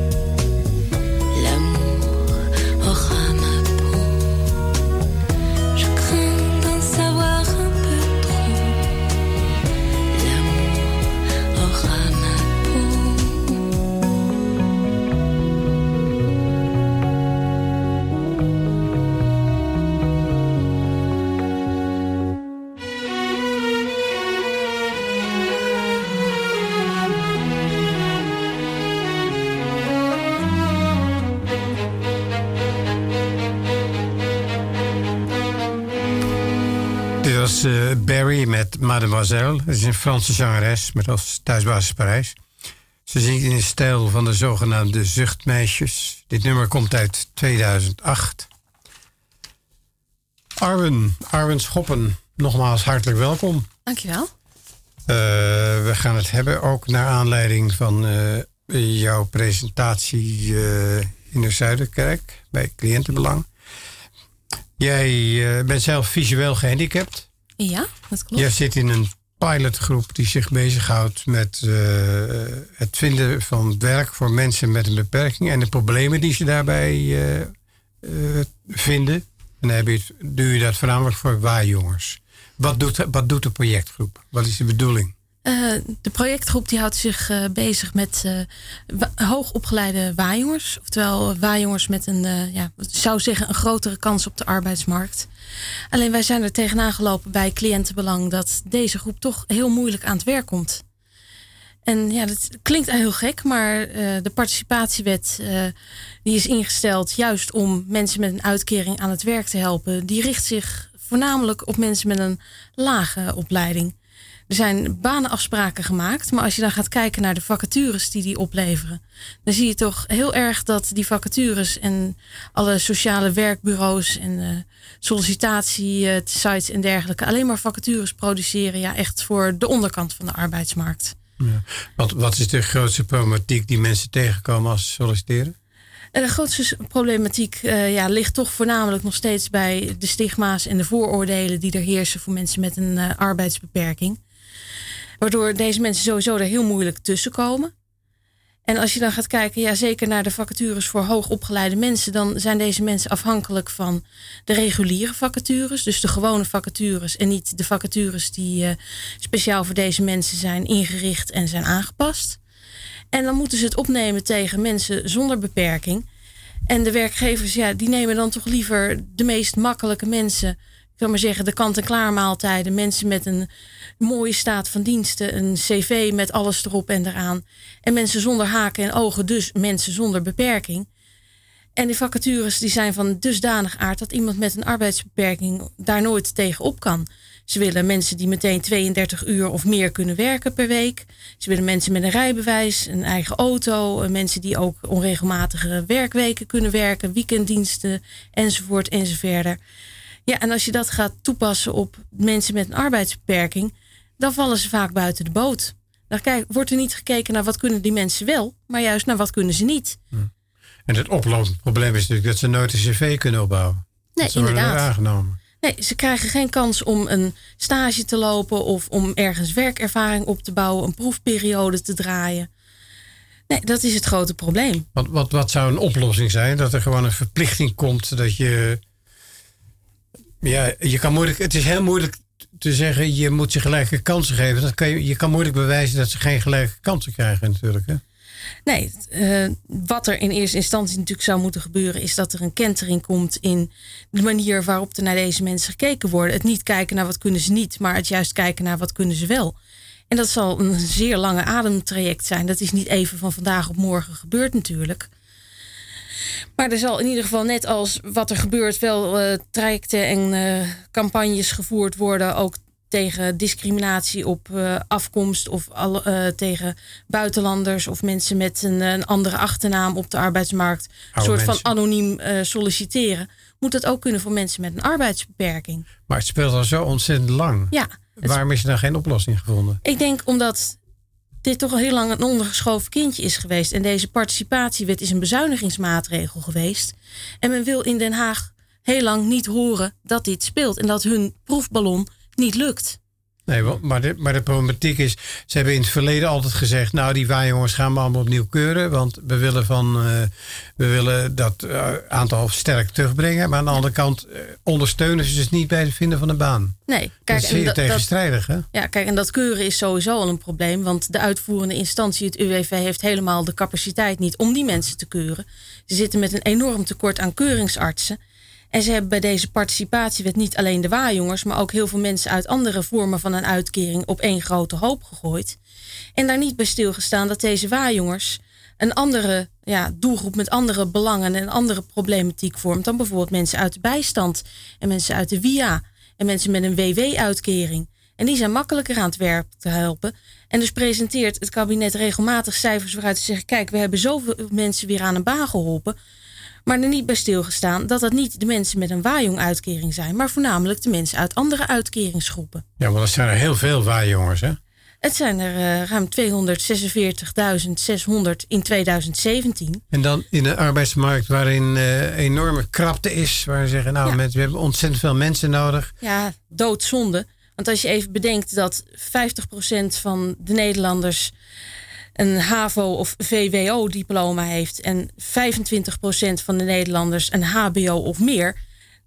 Speaker 10: L'amour aura ma peau. Je crains d'en savoir un peu trop. L'amour aura ma peau.
Speaker 3: Dit was eh, Barry met Mademoiselle. Dat is een Franse zangeres met als thuisbasis Parijs. Ze zingt in de stijl van de zogenaamde zuchtmeisjes. Dit nummer komt uit tweeduizend acht. Arwen, Arwen Schoppen, nogmaals hartelijk welkom.
Speaker 11: Dankjewel.
Speaker 3: Eh, we gaan het hebben ook naar aanleiding van eh, jouw presentatie eh, in de Zuiderkerk bij Cliëntenbelang. Jij eh, bent zelf visueel gehandicapt.
Speaker 11: Ja, dat klopt.
Speaker 3: Jij zit in een pilotgroep die zich bezighoudt met eh, het vinden van werk voor mensen met een beperking en de problemen die ze daarbij eh, eh, vinden. En dan heb je het, doe je dat voornamelijk voor waarjongers. Wat doet, wat doet de projectgroep? Wat is de bedoeling?
Speaker 11: Uh, de projectgroep die houdt zich uh, bezig met uh, wa- hoogopgeleide waaijongers. Oftewel uh, waaijongers met een, uh, ja, ik zou zeggen, een grotere kans op de arbeidsmarkt. Alleen wij zijn er tegenaan gelopen bij cliëntenbelang dat deze groep toch heel moeilijk aan het werk komt. En ja, dat klinkt heel gek, maar uh, de participatiewet uh, die is ingesteld juist om mensen met een uitkering aan het werk te helpen. Die richt zich voornamelijk op mensen met een lage opleiding. Er zijn banenafspraken gemaakt, maar als je dan gaat kijken naar de vacatures die die opleveren, dan zie je toch heel erg dat die vacatures en alle sociale werkbureaus en uh, sollicitatiesites en dergelijke alleen maar vacatures produceren, ja, echt voor de onderkant van de arbeidsmarkt.
Speaker 3: Ja. Wat, wat is de grootste problematiek die mensen tegenkomen als ze solliciteren?
Speaker 11: En de grootste problematiek uh, ja, ligt toch voornamelijk nog steeds bij de stigma's en de vooroordelen die er heersen voor mensen met een uh, arbeidsbeperking. Waardoor deze mensen sowieso er heel moeilijk tussen komen. En als je dan gaat kijken, ja, zeker naar de vacatures voor hoogopgeleide mensen, dan zijn deze mensen afhankelijk van de reguliere vacatures. Dus de gewone vacatures en niet de vacatures die uh, speciaal voor deze mensen zijn ingericht en zijn aangepast. En dan moeten ze het opnemen tegen mensen zonder beperking. En de werkgevers, ja, die nemen dan toch liever de meest makkelijke mensen. Ik wil maar zeggen, de kant-en-klaar maaltijden. Mensen met een mooie staat van diensten. Een cv met alles erop en eraan. En mensen zonder haken en ogen. Dus mensen zonder beperking. En die vacatures die zijn van dusdanig aard dat iemand met een arbeidsbeperking daar nooit tegenop kan. Ze willen mensen die meteen tweeëndertig uur of meer kunnen werken per week. Ze willen mensen met een rijbewijs, een eigen auto. Mensen die ook onregelmatige werkweken kunnen werken. Weekenddiensten enzovoort enzoverder. Ja, en als je dat gaat toepassen op mensen met een arbeidsbeperking, dan vallen ze vaak buiten de boot. Dan kijk, wordt er niet gekeken naar wat kunnen die mensen wel, maar juist naar wat kunnen ze niet.
Speaker 3: Hm. En het oplopend probleem is natuurlijk dat ze nooit een cv kunnen opbouwen.
Speaker 11: Nee,
Speaker 3: ze
Speaker 11: inderdaad.
Speaker 3: worden aangenomen.
Speaker 11: Nee, ze krijgen geen kans om een stage te lopen of om ergens werkervaring op te bouwen, een proefperiode te draaien. Nee, dat is het grote probleem.
Speaker 3: Wat, wat, wat zou een oplossing zijn? Dat er gewoon een verplichting komt dat je... Ja, je kan moeilijk, het is heel moeilijk te zeggen, je moet ze gelijke kansen geven. Dat kan je, je kan moeilijk bewijzen dat ze geen gelijke kansen krijgen natuurlijk. Hè?
Speaker 11: Nee, uh, wat er in eerste instantie natuurlijk zou moeten gebeuren, is dat er een kentering komt in de manier waarop er naar deze mensen gekeken wordt. Het niet kijken naar wat kunnen ze niet, maar het juist kijken naar wat kunnen ze wel. En dat zal een zeer lange ademtraject zijn. Dat is niet even van vandaag op morgen gebeurd natuurlijk. Maar er zal in ieder geval, net als wat er gebeurt, wel uh, trajecten en uh, campagnes gevoerd worden. Ook tegen discriminatie op uh, afkomst of al, uh, tegen buitenlanders of mensen met een, een andere achternaam op de arbeidsmarkt. Een soort
Speaker 3: mensen.
Speaker 11: van anoniem uh, solliciteren. Moet dat ook kunnen voor mensen met een arbeidsbeperking.
Speaker 3: Maar het speelt al zo ontzettend lang.
Speaker 11: Ja.
Speaker 3: Waarom is er dan geen oplossing gevonden?
Speaker 11: Ik denk omdat dit toch al heel lang een ondergeschoven kindje is geweest. En deze participatiewet is een bezuinigingsmaatregel geweest. En men wil in Den Haag heel lang niet horen dat dit speelt. En dat hun proefballon niet lukt.
Speaker 3: Nee, maar de, maar de problematiek is, ze hebben in het verleden altijd gezegd, nou die waaijongers gaan we allemaal opnieuw keuren, want we willen, van, uh, we willen dat uh, aantal sterk terugbrengen. Maar aan de andere kant uh, ondersteunen ze dus niet bij het vinden van een baan.
Speaker 11: Nee, kijk,
Speaker 3: dat is zeer
Speaker 11: en
Speaker 3: tegenstrijdig, hè?
Speaker 11: Ja, kijk, en dat keuren is sowieso al een probleem, want de uitvoerende instantie, het U W V, heeft helemaal de capaciteit niet om die mensen te keuren. Ze zitten met een enorm tekort aan keuringsartsen. En ze hebben bij deze participatiewet niet alleen de waaijongers, maar ook heel veel mensen uit andere vormen van een uitkering op één grote hoop gegooid. En daar niet bij stilgestaan dat deze waaijongers een andere ja, doelgroep met andere belangen en andere problematiek vormt dan bijvoorbeeld mensen uit de bijstand en mensen uit de W I A en mensen met een W W-uitkering. En die zijn makkelijker aan het werk te helpen. En dus presenteert het kabinet regelmatig cijfers waaruit ze zeggen, kijk, we hebben zoveel mensen weer aan een baan geholpen. Maar er niet bij stilgestaan dat dat niet de mensen met een waaijong-uitkering zijn, maar voornamelijk de mensen uit andere uitkeringsgroepen.
Speaker 3: Ja, maar dat zijn er heel veel waaijongers, hè?
Speaker 11: Het zijn er uh, ruim tweehonderdzesenveertigduizend zeshonderd in tweeduizend zeventien.
Speaker 3: En dan in een arbeidsmarkt waarin uh, enorme krapte is, waar ze zeggen, nou,
Speaker 11: ja.
Speaker 3: mensen, we hebben ontzettend veel mensen nodig.
Speaker 11: Ja, doodzonde. Want als je even bedenkt dat vijftig procent van de Nederlanders een HAVO- of V W O-diploma heeft en vijfentwintig procent van de Nederlanders een H B O of meer,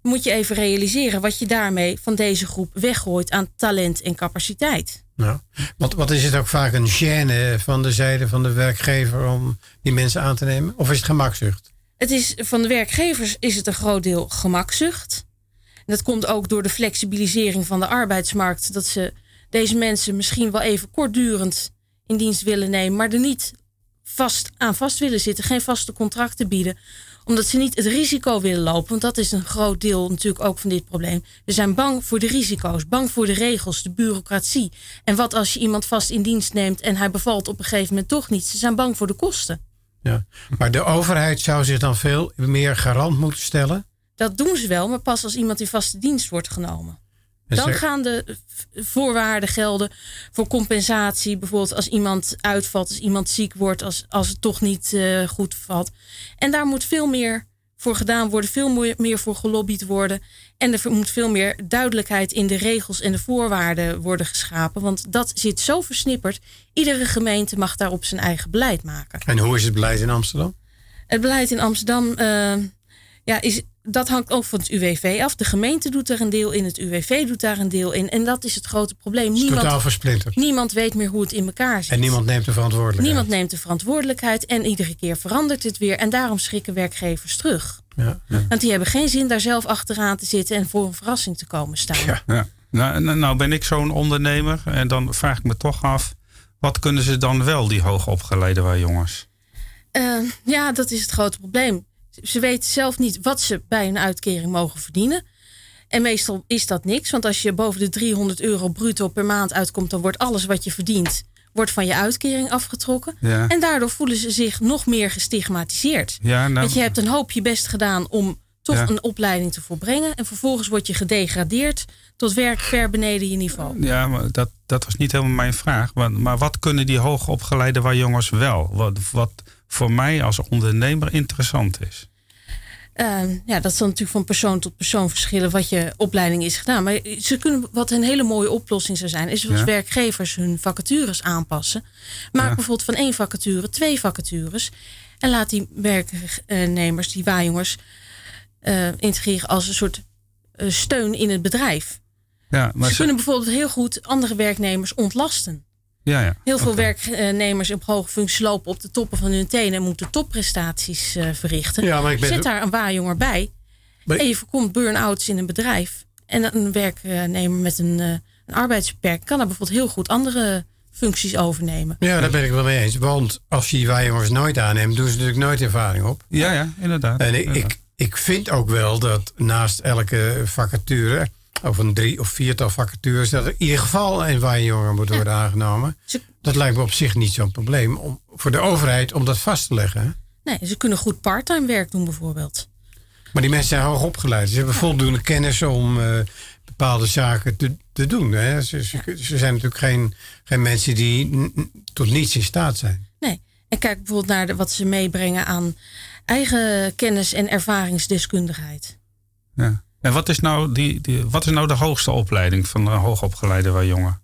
Speaker 11: moet je even realiseren wat je daarmee van deze groep weggooit aan talent en capaciteit.
Speaker 3: Nou, want wat is het ook vaak een gêne van de zijde van de werkgever om die mensen aan te nemen? Of is het gemakzucht?
Speaker 11: Het is, van de werkgevers is het een groot deel gemakzucht. En dat komt ook door de flexibilisering van de arbeidsmarkt. Dat ze deze mensen misschien wel even kortdurend in dienst willen nemen, maar er niet vast aan vast willen zitten. Geen vaste contracten bieden. Omdat ze niet het risico willen lopen. Want dat is een groot deel natuurlijk ook van dit probleem. We zijn bang voor de risico's. Bang voor de regels, de bureaucratie. En wat als je iemand vast in dienst neemt en hij bevalt op een gegeven moment toch niet. Ze zijn bang voor de kosten.
Speaker 3: Ja, maar de overheid zou zich dan veel meer garant moeten stellen?
Speaker 11: Dat doen ze wel, maar pas als iemand in vaste dienst wordt genomen. Dan
Speaker 3: er...
Speaker 11: gaan de voorwaarden gelden voor compensatie. Bijvoorbeeld als iemand uitvalt, als iemand ziek wordt, als, als het toch niet uh, goed valt. En daar moet veel meer voor gedaan worden, veel meer voor gelobbyd worden. En er moet veel meer duidelijkheid in de regels en de voorwaarden worden geschapen. Want dat zit zo versnipperd. Iedere gemeente mag daarop zijn eigen beleid maken.
Speaker 3: En hoe is het beleid in Amsterdam?
Speaker 11: Het beleid in Amsterdam uh, ja, is... Dat hangt ook van het U W V af. De gemeente doet er een deel in, het U W V doet daar een deel in. En dat is het grote probleem.
Speaker 3: Niemand, totaal versplinterd.
Speaker 11: Niemand weet meer hoe het in elkaar zit.
Speaker 3: En niemand neemt de verantwoordelijkheid.
Speaker 11: Niemand neemt de verantwoordelijkheid en iedere keer verandert het weer. En daarom schrikken werkgevers terug.
Speaker 3: Ja, ja.
Speaker 11: Want die hebben geen zin daar zelf achteraan te zitten en voor een verrassing te komen staan.
Speaker 6: Ja, ja. Nou, nou ben ik zo'n ondernemer en dan vraag ik me toch af, wat kunnen ze dan wel, die hoogopgeleide jongens?
Speaker 11: Uh, ja, dat is het grote probleem. Ze weten zelf niet wat ze bij een uitkering mogen verdienen. En meestal is dat niks. Want als je boven de driehonderd euro bruto per maand uitkomt, dan wordt alles wat je verdient wordt van je uitkering afgetrokken. Ja. En daardoor voelen ze zich nog meer gestigmatiseerd.
Speaker 6: Ja, nou,
Speaker 11: want je hebt een hoop je best gedaan om toch ja. een opleiding te volbrengen. En vervolgens word je gedegradeerd tot werk ver beneden je niveau.
Speaker 6: Ja, maar dat, dat was niet helemaal mijn vraag. Maar, maar wat kunnen die hoogopgeleide jongens wel? Wat, wat voor mij als ondernemer interessant is?
Speaker 11: Uh, ja, dat zal natuurlijk van persoon tot persoon verschillen wat je opleiding is gedaan. Maar ze kunnen, wat een hele mooie oplossing zou zijn, is als ja. werkgevers hun vacatures aanpassen. Maak ja. bijvoorbeeld van één vacature twee vacatures. En laat die werknemers, die waarjongers, uh, integreren als een soort uh, steun in het bedrijf.
Speaker 6: Ja, maar
Speaker 11: ze, ze kunnen
Speaker 6: ze...
Speaker 11: bijvoorbeeld heel goed andere werknemers ontlasten.
Speaker 6: Ja, ja.
Speaker 11: Heel veel
Speaker 6: okay.
Speaker 11: werknemers op hoge functies lopen op de toppen van hun tenen en moeten topprestaties uh, verrichten.
Speaker 3: Ja, maar ik ben...
Speaker 11: Zet daar een waarjonger bij. Maar... En je voorkomt burn-outs in een bedrijf. En een werknemer met een, uh, een arbeidsbeperking kan daar bijvoorbeeld heel goed andere functies overnemen.
Speaker 3: Ja, daar ben ik wel mee eens. Want als je die waarjongers nooit aanneemt, doen ze natuurlijk nooit ervaring op.
Speaker 6: Ja, ja, inderdaad.
Speaker 3: En ik,
Speaker 6: inderdaad.
Speaker 3: ik, ik vind ook wel dat naast elke vacature, of een drie of viertal vacatures, dat er in ieder geval een waarjonger moet worden ja. aangenomen. Ze... Dat lijkt me op zich niet zo'n probleem om, voor de overheid om dat vast te leggen. Hè?
Speaker 11: Nee, ze kunnen goed parttime werk doen bijvoorbeeld.
Speaker 3: Maar die mensen zijn hoog opgeleid. Ze hebben ja. voldoende kennis om uh, bepaalde zaken te, te doen. Hè? Ze, ze, ja. ze zijn natuurlijk geen, geen mensen die n- tot niets in staat zijn.
Speaker 11: Nee, en kijk bijvoorbeeld naar de, wat ze meebrengen aan eigen kennis en ervaringsdeskundigheid.
Speaker 6: Ja. En wat is nou, die, die, wat is nou de hoogste opleiding van een hoogopgeleide jongen?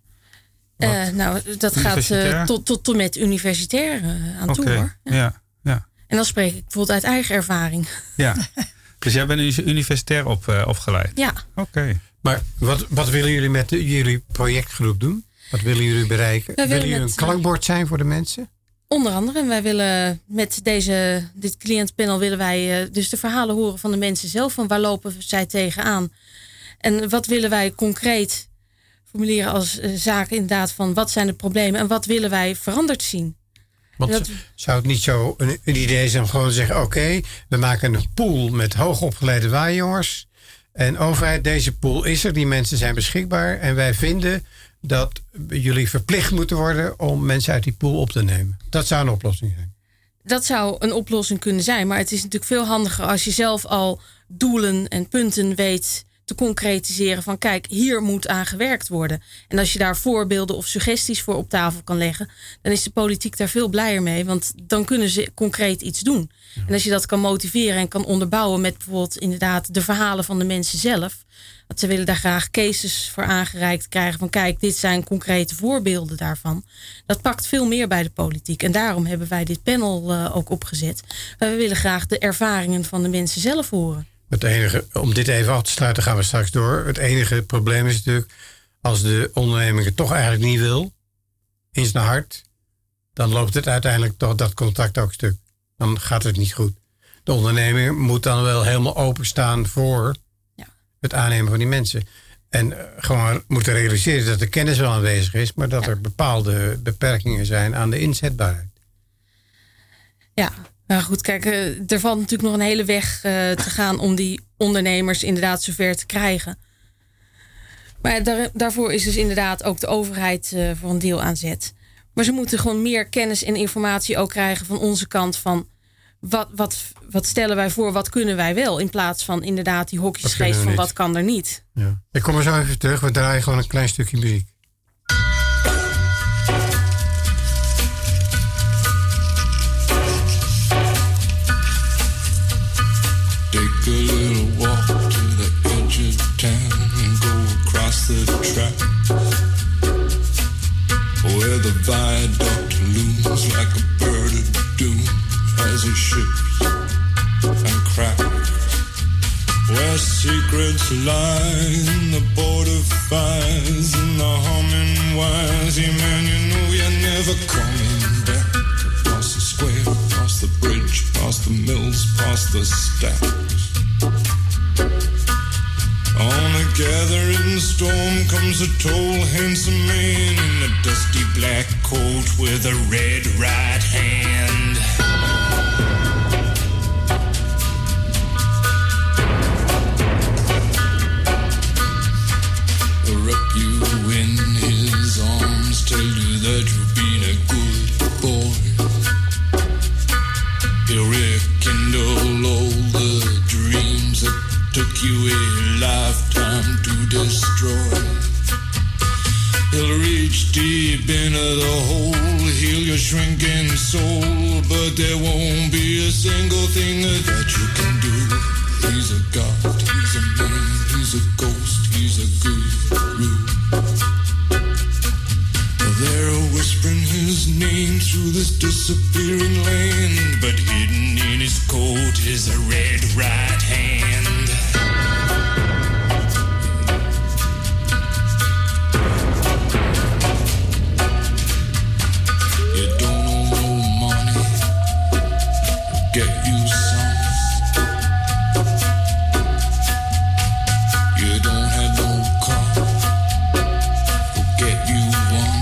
Speaker 11: Uh, nou, dat gaat uh, tot, tot, tot met universitair uh, aan okay. toe hoor.
Speaker 6: Ja. Ja, ja.
Speaker 11: En dan spreek ik bijvoorbeeld uit eigen ervaring.
Speaker 6: Ja, dus jij bent universitair op, uh, opgeleid?
Speaker 11: Ja.
Speaker 6: Oké. Okay.
Speaker 3: Maar wat, wat willen jullie met de, jullie projectgroep doen? Wat willen jullie bereiken?
Speaker 11: Wij
Speaker 3: willen
Speaker 11: willen
Speaker 3: jullie een klankbord zijn voor de mensen?
Speaker 11: Onder andere, wij willen met deze, dit cliëntpanel willen wij uh, dus de verhalen horen van de mensen zelf. Van waar lopen zij tegenaan? En wat willen wij concreet formuleren als uh, zaken inderdaad van wat zijn de problemen en wat willen wij veranderd zien?
Speaker 3: Want dat... zou het niet zo een, een idee zijn om gewoon te zeggen, oké, okay, we maken een pool met hoogopgeleide waarjongers. En overheid, deze pool is er, die mensen zijn beschikbaar. En wij vinden dat jullie verplicht moeten worden om mensen uit die pool op te nemen. Dat zou een oplossing zijn.
Speaker 11: Dat zou een oplossing kunnen zijn. Maar het is natuurlijk veel handiger als je zelf al doelen en punten weet te concretiseren van kijk, hier moet aan gewerkt worden. En als je daar voorbeelden of suggesties voor op tafel kan leggen, dan is de politiek daar veel blijer mee. Want dan kunnen ze concreet iets doen. Ja. En als je dat kan motiveren en kan onderbouwen met bijvoorbeeld inderdaad de verhalen van de mensen zelf. Want ze willen daar graag cases voor aangereikt krijgen van kijk, dit zijn concrete voorbeelden daarvan. Dat pakt veel meer bij de politiek. En daarom hebben wij dit panel uh, ook opgezet. We willen graag de ervaringen van de mensen zelf horen.
Speaker 3: Het enige, om dit even af te sluiten, gaan we straks door. Het enige probleem is natuurlijk, als de onderneming het toch eigenlijk niet wil, in zijn hart, dan loopt het uiteindelijk toch dat contract ook stuk. Dan gaat het niet goed. De ondernemer moet dan wel helemaal openstaan voor ja. het aannemen van die mensen. En uh, gewoon moeten realiseren dat de kennis wel aanwezig is, maar dat ja. er bepaalde beperkingen zijn aan de inzetbaarheid.
Speaker 11: Ja, nou goed, kijk, uh, er valt natuurlijk nog een hele weg uh, te gaan om die ondernemers inderdaad zover te krijgen. Maar daar, daarvoor is dus inderdaad ook de overheid uh, voor een deel aan zet. Maar ze moeten gewoon meer kennis en informatie ook krijgen van onze kant van wat, wat, wat stellen wij voor, wat kunnen wij wel, in plaats van inderdaad die hokjesgeest van wat kan er niet.
Speaker 3: Ja. Ik kom er zo even terug, we draaien gewoon een klein stukje muziek.
Speaker 12: Take a little walk to the edge of town and go across the track where the viaduct looms like a bird of doom as it ships and cracks, where secrets lie in the border fires and the humming wires. Yeah, man, you know you're never coming back. Across the square, across the bridge, past the mills, past the stacks. On a gathering storm comes a tall, handsome man in a dusty black coat with a red right hand. Wrap you in his arms, tell you that you've been a good boy. He'll rekindle all the dreams that took you a lifetime to destroy. He'll reach deep into the hole, heal your shrinking soul, but there won't be a single thing that you can do. He's a god, he's a man, he's a ghost, he's a guru. They're whispering his name through this disappearing land, but hidden in his coat is a red right hand. You don't owe no money, get you some. You don't have no car, get you one.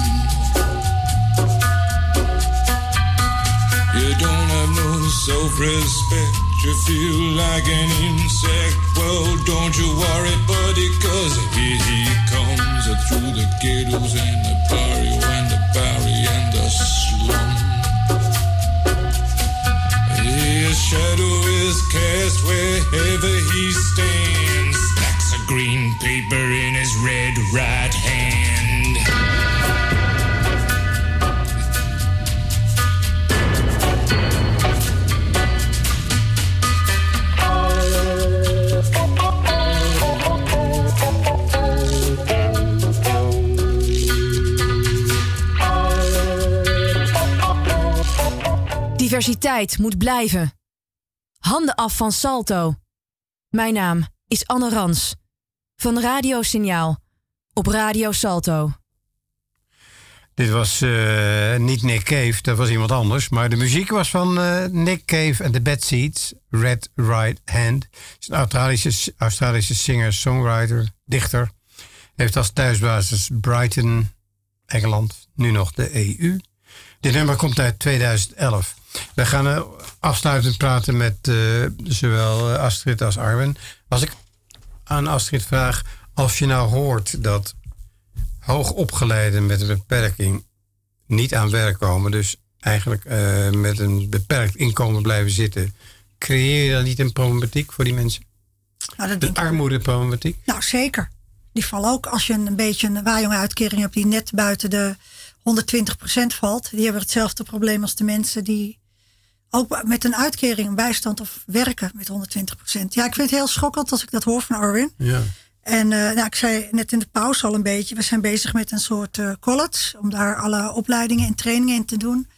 Speaker 12: You don't have no self-respect, you feel like an insect. Well, don't you worry, buddy, cause here he comes through the ghettos and the barrio and the barrio and the slum. His shadow is cast wherever he stands, stacks of green paper in his red right hand.
Speaker 5: Diversiteit moet blijven. Handen af van Salto. Mijn naam is Anne Rans. Van Radio Signaal. Op Radio Salto.
Speaker 3: Dit was uh, niet Nick Cave, dat was iemand anders. Maar de muziek was van uh, Nick Cave en de Bad Seeds. Red Right Hand. Het is een Australische, Australische singer, songwriter, dichter. Heeft als thuisbasis Brighton, Engeland. Nu nog de E U. Dit nummer komt uit tweeduizend elf. We gaan uh, afsluitend praten met uh, zowel uh, Astrid als Arwen. Als ik aan Astrid vraag, als je nou hoort dat hoogopgeleiden met een beperking niet aan werk komen, dus eigenlijk uh, met een beperkt inkomen blijven zitten, creëer je dan niet een problematiek voor die mensen?
Speaker 7: Nou, dat
Speaker 3: de armoedeproblematiek?
Speaker 7: Nou, zeker. Die vallen ook als je een beetje een waaijongsuitkering hebt die net buiten de honderdtwintig procent valt. Die hebben hetzelfde probleem als de mensen die ook met een uitkering, een bijstand of werken met honderdtwintig procent. Ja, ik vind het heel schokkend als ik dat hoor van Arwin.
Speaker 3: Ja.
Speaker 7: En uh, nou, ik zei net in de pauze al een beetje, we zijn bezig met een soort uh, college, om daar alle opleidingen en trainingen in te doen.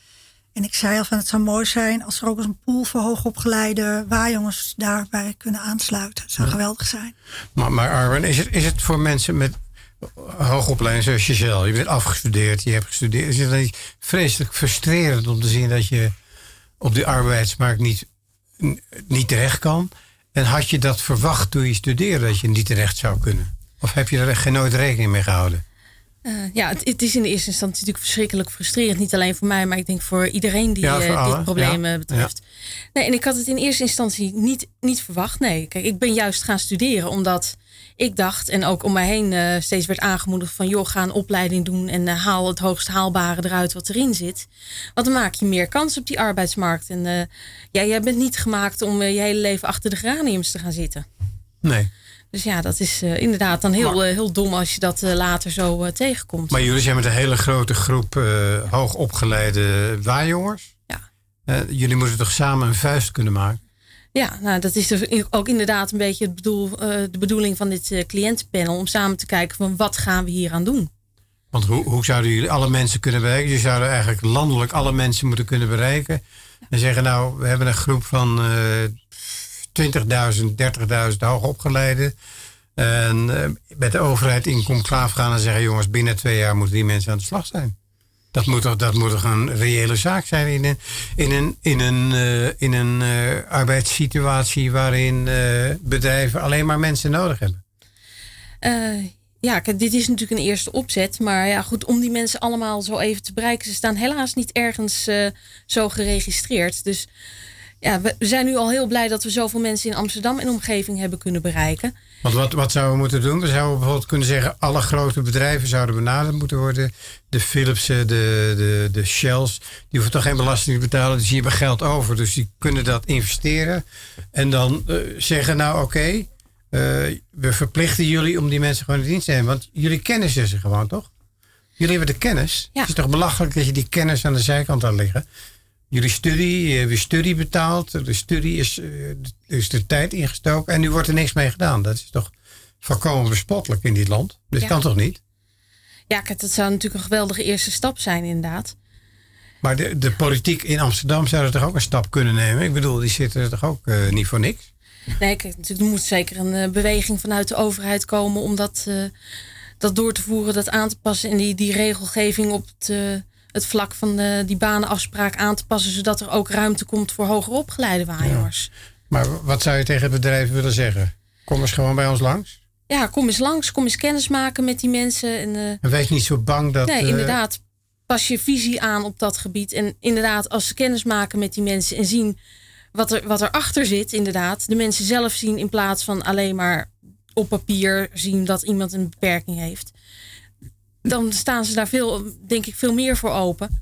Speaker 7: En ik zei al van het zou mooi zijn als er ook eens een pool voor hoogopgeleide waarjongens daarbij kunnen aansluiten. Het zou
Speaker 3: Ja.
Speaker 7: geweldig zijn.
Speaker 3: Maar, maar Arwen, is het, is het voor mensen met hoogopleiding zoals je zelf? Je bent afgestudeerd, je hebt gestudeerd. Is het dan niet vreselijk frustrerend om te zien dat je op de arbeidsmarkt niet, n- niet terecht kan? En had je dat verwacht toen je studeerde, dat je niet terecht zou kunnen? Of heb je er echt geen nooit rekening mee gehouden?
Speaker 11: Uh, ja, het, het is in de eerste instantie natuurlijk verschrikkelijk frustrerend. Niet alleen voor mij, maar ik denk voor iedereen die
Speaker 3: Ja, voor
Speaker 11: uh,
Speaker 3: alle.
Speaker 11: dit probleem
Speaker 3: Ja.
Speaker 11: uh, betreft. Nee, en ik had het in eerste instantie niet, niet verwacht. Nee, kijk, ik ben juist gaan studeren omdat ik dacht, en ook om mij heen uh, steeds werd aangemoedigd van joh, ga een opleiding doen en uh, haal het hoogst haalbare eruit wat erin zit. Want dan maak je meer kans op die arbeidsmarkt. En uh, ja, jij bent niet gemaakt om uh, je hele leven achter de geraniums te gaan zitten.
Speaker 3: Nee.
Speaker 11: Dus ja, dat is uh, inderdaad dan heel, uh, heel dom als je dat uh, later zo uh, tegenkomt.
Speaker 3: Maar jullie zijn met een hele grote groep uh, hoogopgeleide waarjongers.
Speaker 11: Ja.
Speaker 3: Uh, jullie moeten toch samen een vuist kunnen maken?
Speaker 11: Ja, nou, dat is dus ook inderdaad een beetje het bedoel, uh, de bedoeling van dit uh, cliëntenpanel. Om samen te kijken van wat gaan we hier aan doen.
Speaker 3: Want hoe, hoe zouden jullie alle mensen kunnen bereiken? Je zouden eigenlijk landelijk alle mensen moeten kunnen bereiken. En zeggen nou, we hebben een groep van uh, twintigduizend, dertigduizend hoogopgeleiden. En uh, met de overheid in conclave gaan en zeggen jongens, binnen twee jaar moeten die mensen aan de slag zijn. Dat moet toch, dat moet toch een reële zaak zijn in een, in een, in een, uh, in een uh, arbeidssituatie waarin uh, bedrijven alleen maar mensen nodig hebben.
Speaker 11: Uh, ja, kijk, dit is natuurlijk een eerste opzet. Maar ja, goed, om die mensen allemaal zo even te bereiken. Ze staan helaas niet ergens uh, zo geregistreerd. Dus ja, we zijn nu al heel blij dat we zoveel mensen in Amsterdam en omgeving hebben kunnen bereiken.
Speaker 3: Want wat, wat zouden we moeten doen? We zouden bijvoorbeeld kunnen zeggen, alle grote bedrijven zouden benaderd moeten worden. De Philipsen, de, de, de Shells, die hoeven toch geen belasting te betalen. Dus die hebben geld over. Dus die kunnen dat investeren. En dan uh, zeggen, nou oké, okay, uh, we verplichten jullie om die mensen gewoon in dienst te hebben. Want jullie kennen ze gewoon, toch? Jullie hebben de kennis.
Speaker 11: Ja.
Speaker 3: Het is toch belachelijk dat je die kennis aan de zijkant laat liggen. Jullie studie, je hebt je studie betaald. De studie is, uh, is de tijd ingestoken. En nu wordt er niks mee gedaan. Dat is toch volkomen bespottelijk in dit land. Dat
Speaker 11: Ja.
Speaker 3: kan toch niet?
Speaker 11: Ja, kijk, dat zou natuurlijk een geweldige eerste stap zijn inderdaad.
Speaker 3: Maar de, de politiek in Amsterdam zou er toch ook een stap kunnen nemen? Ik bedoel, die zitten er toch ook uh, niet voor niks?
Speaker 11: Nee, kijk, natuurlijk, er moet zeker een uh, beweging vanuit de overheid komen om dat, uh, dat door te voeren, dat aan te passen en die, die regelgeving op het, uh, het vlak van de, die banenafspraak aan te passen, zodat er ook ruimte komt voor hoger opgeleide waarjongers.
Speaker 3: Ja. Maar wat zou je tegen het bedrijf willen zeggen? Kom eens gewoon bij ons langs.
Speaker 11: Ja, kom eens langs, kom eens kennis maken met die mensen. En, uh,
Speaker 3: en wees niet zo bang dat...
Speaker 11: Nee,
Speaker 3: uh,
Speaker 11: inderdaad. Pas je visie aan op dat gebied. En inderdaad, als ze kennis maken met die mensen en zien wat er, wat er achter zit, inderdaad. De mensen zelf zien in plaats van alleen maar op papier zien dat iemand een beperking heeft. Dan staan ze daar veel, denk ik, veel meer voor open.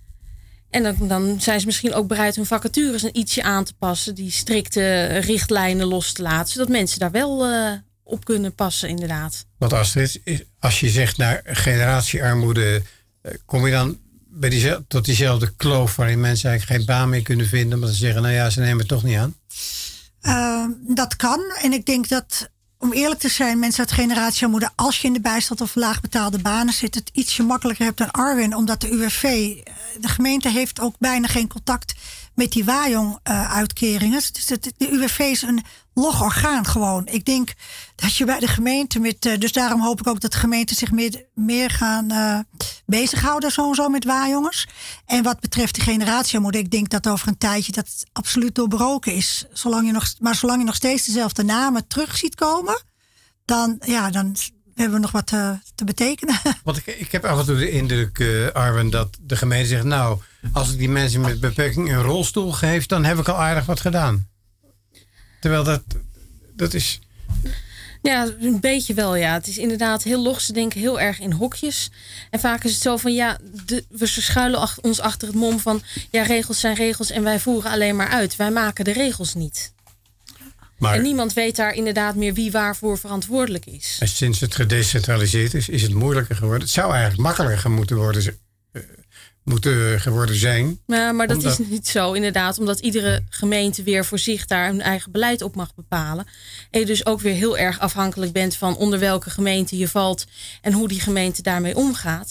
Speaker 11: En dan, dan zijn ze misschien ook bereid hun vacatures een ietsje aan te passen. Die strikte richtlijnen los te laten. Zodat mensen daar wel uh, op kunnen passen, inderdaad.
Speaker 3: Want Astrid, als je zegt naar generatiearmoede, kom je dan bij die, tot diezelfde kloof waarin mensen eigenlijk geen baan meer kunnen vinden. Maar ze zeggen, nou ja, ze nemen het toch niet aan.
Speaker 7: Uh, dat kan. En ik denk dat, om eerlijk te zijn, mensen uit generatiearmoede, als je in de bijstand of laagbetaalde banen zit, het ietsje makkelijker hebt dan Arwen. Omdat de U W V, de gemeente heeft ook bijna geen contact met die waaijong-uitkeringen. Uh, dus de, de U W V is een log orgaan gewoon. Ik denk dat je bij de gemeente met... Uh, dus daarom hoop ik ook dat de gemeenten zich meer, meer gaan uh, bezighouden zo en zo met waaijongers. En wat betreft de generatiearmoede, ik denk dat over een tijdje dat het absoluut doorbroken is. Zolang je nog, maar zolang je nog steeds dezelfde namen terug ziet komen, dan, ja, dan hebben we nog wat te, te betekenen.
Speaker 3: Want ik, ik heb af en toe de indruk, uh, Arwen, dat de gemeente zegt, nou, als ik die mensen met beperking een rolstoel geef, dan heb ik al aardig wat gedaan. Terwijl dat, dat is...
Speaker 11: Ja, een beetje wel, ja. Het is inderdaad heel logisch te denken, heel erg in hokjes. En vaak is het zo van, ja, de, we verschuilen ach, ons achter het mom van, ja, regels zijn regels en wij voeren alleen maar uit. Wij maken de regels niet. Maar, en niemand weet daar inderdaad meer wie waarvoor verantwoordelijk is.
Speaker 3: En sinds het gedecentraliseerd is, is het moeilijker geworden. Het zou eigenlijk makkelijker moeten worden, uh, moeten geworden zijn.
Speaker 11: Ja, maar dat
Speaker 3: omdat...
Speaker 11: is niet zo, inderdaad. Omdat iedere gemeente weer voor zich daar hun eigen beleid op mag bepalen. En je dus ook weer heel erg afhankelijk bent van onder welke gemeente je valt en hoe die gemeente daarmee omgaat.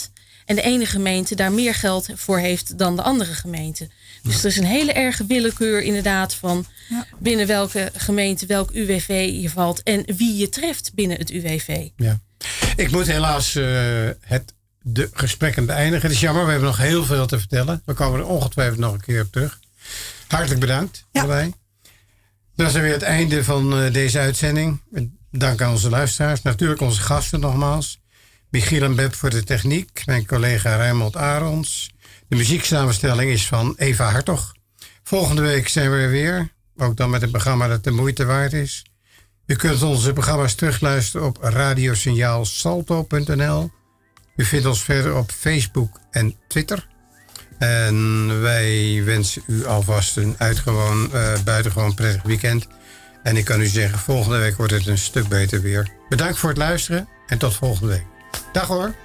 Speaker 11: En de ene gemeente daar meer geld voor heeft dan de andere gemeente. Dus er is een hele erge willekeur inderdaad van ja. binnen welke gemeente welk U W V je valt en wie je treft binnen het U W V.
Speaker 3: Ja. Ik moet helaas uh, het, de gesprekken beëindigen. Het is jammer, we hebben nog heel veel te vertellen. We komen er ongetwijfeld nog een keer op terug. Hartelijk bedankt ja. allebei. Dat is weer het einde van uh, deze uitzending. Dank aan onze luisteraars. Natuurlijk onze gasten nogmaals. Michiel en Beb voor de techniek. Mijn collega Rijnmond Arons. De muzieksamenstelling is van Eva Hartog. Volgende week zijn we er weer. Ook dan met een programma dat de moeite waard is. U kunt onze programma's terugluisteren op radiosignaal salto punt n l. U vindt ons verder op Facebook en Twitter. En wij wensen u alvast een uitgewoon, uh, buitengewoon prettig weekend. En ik kan u zeggen, volgende week wordt het een stuk beter weer. Bedankt voor het luisteren en tot volgende week. Dag hoor.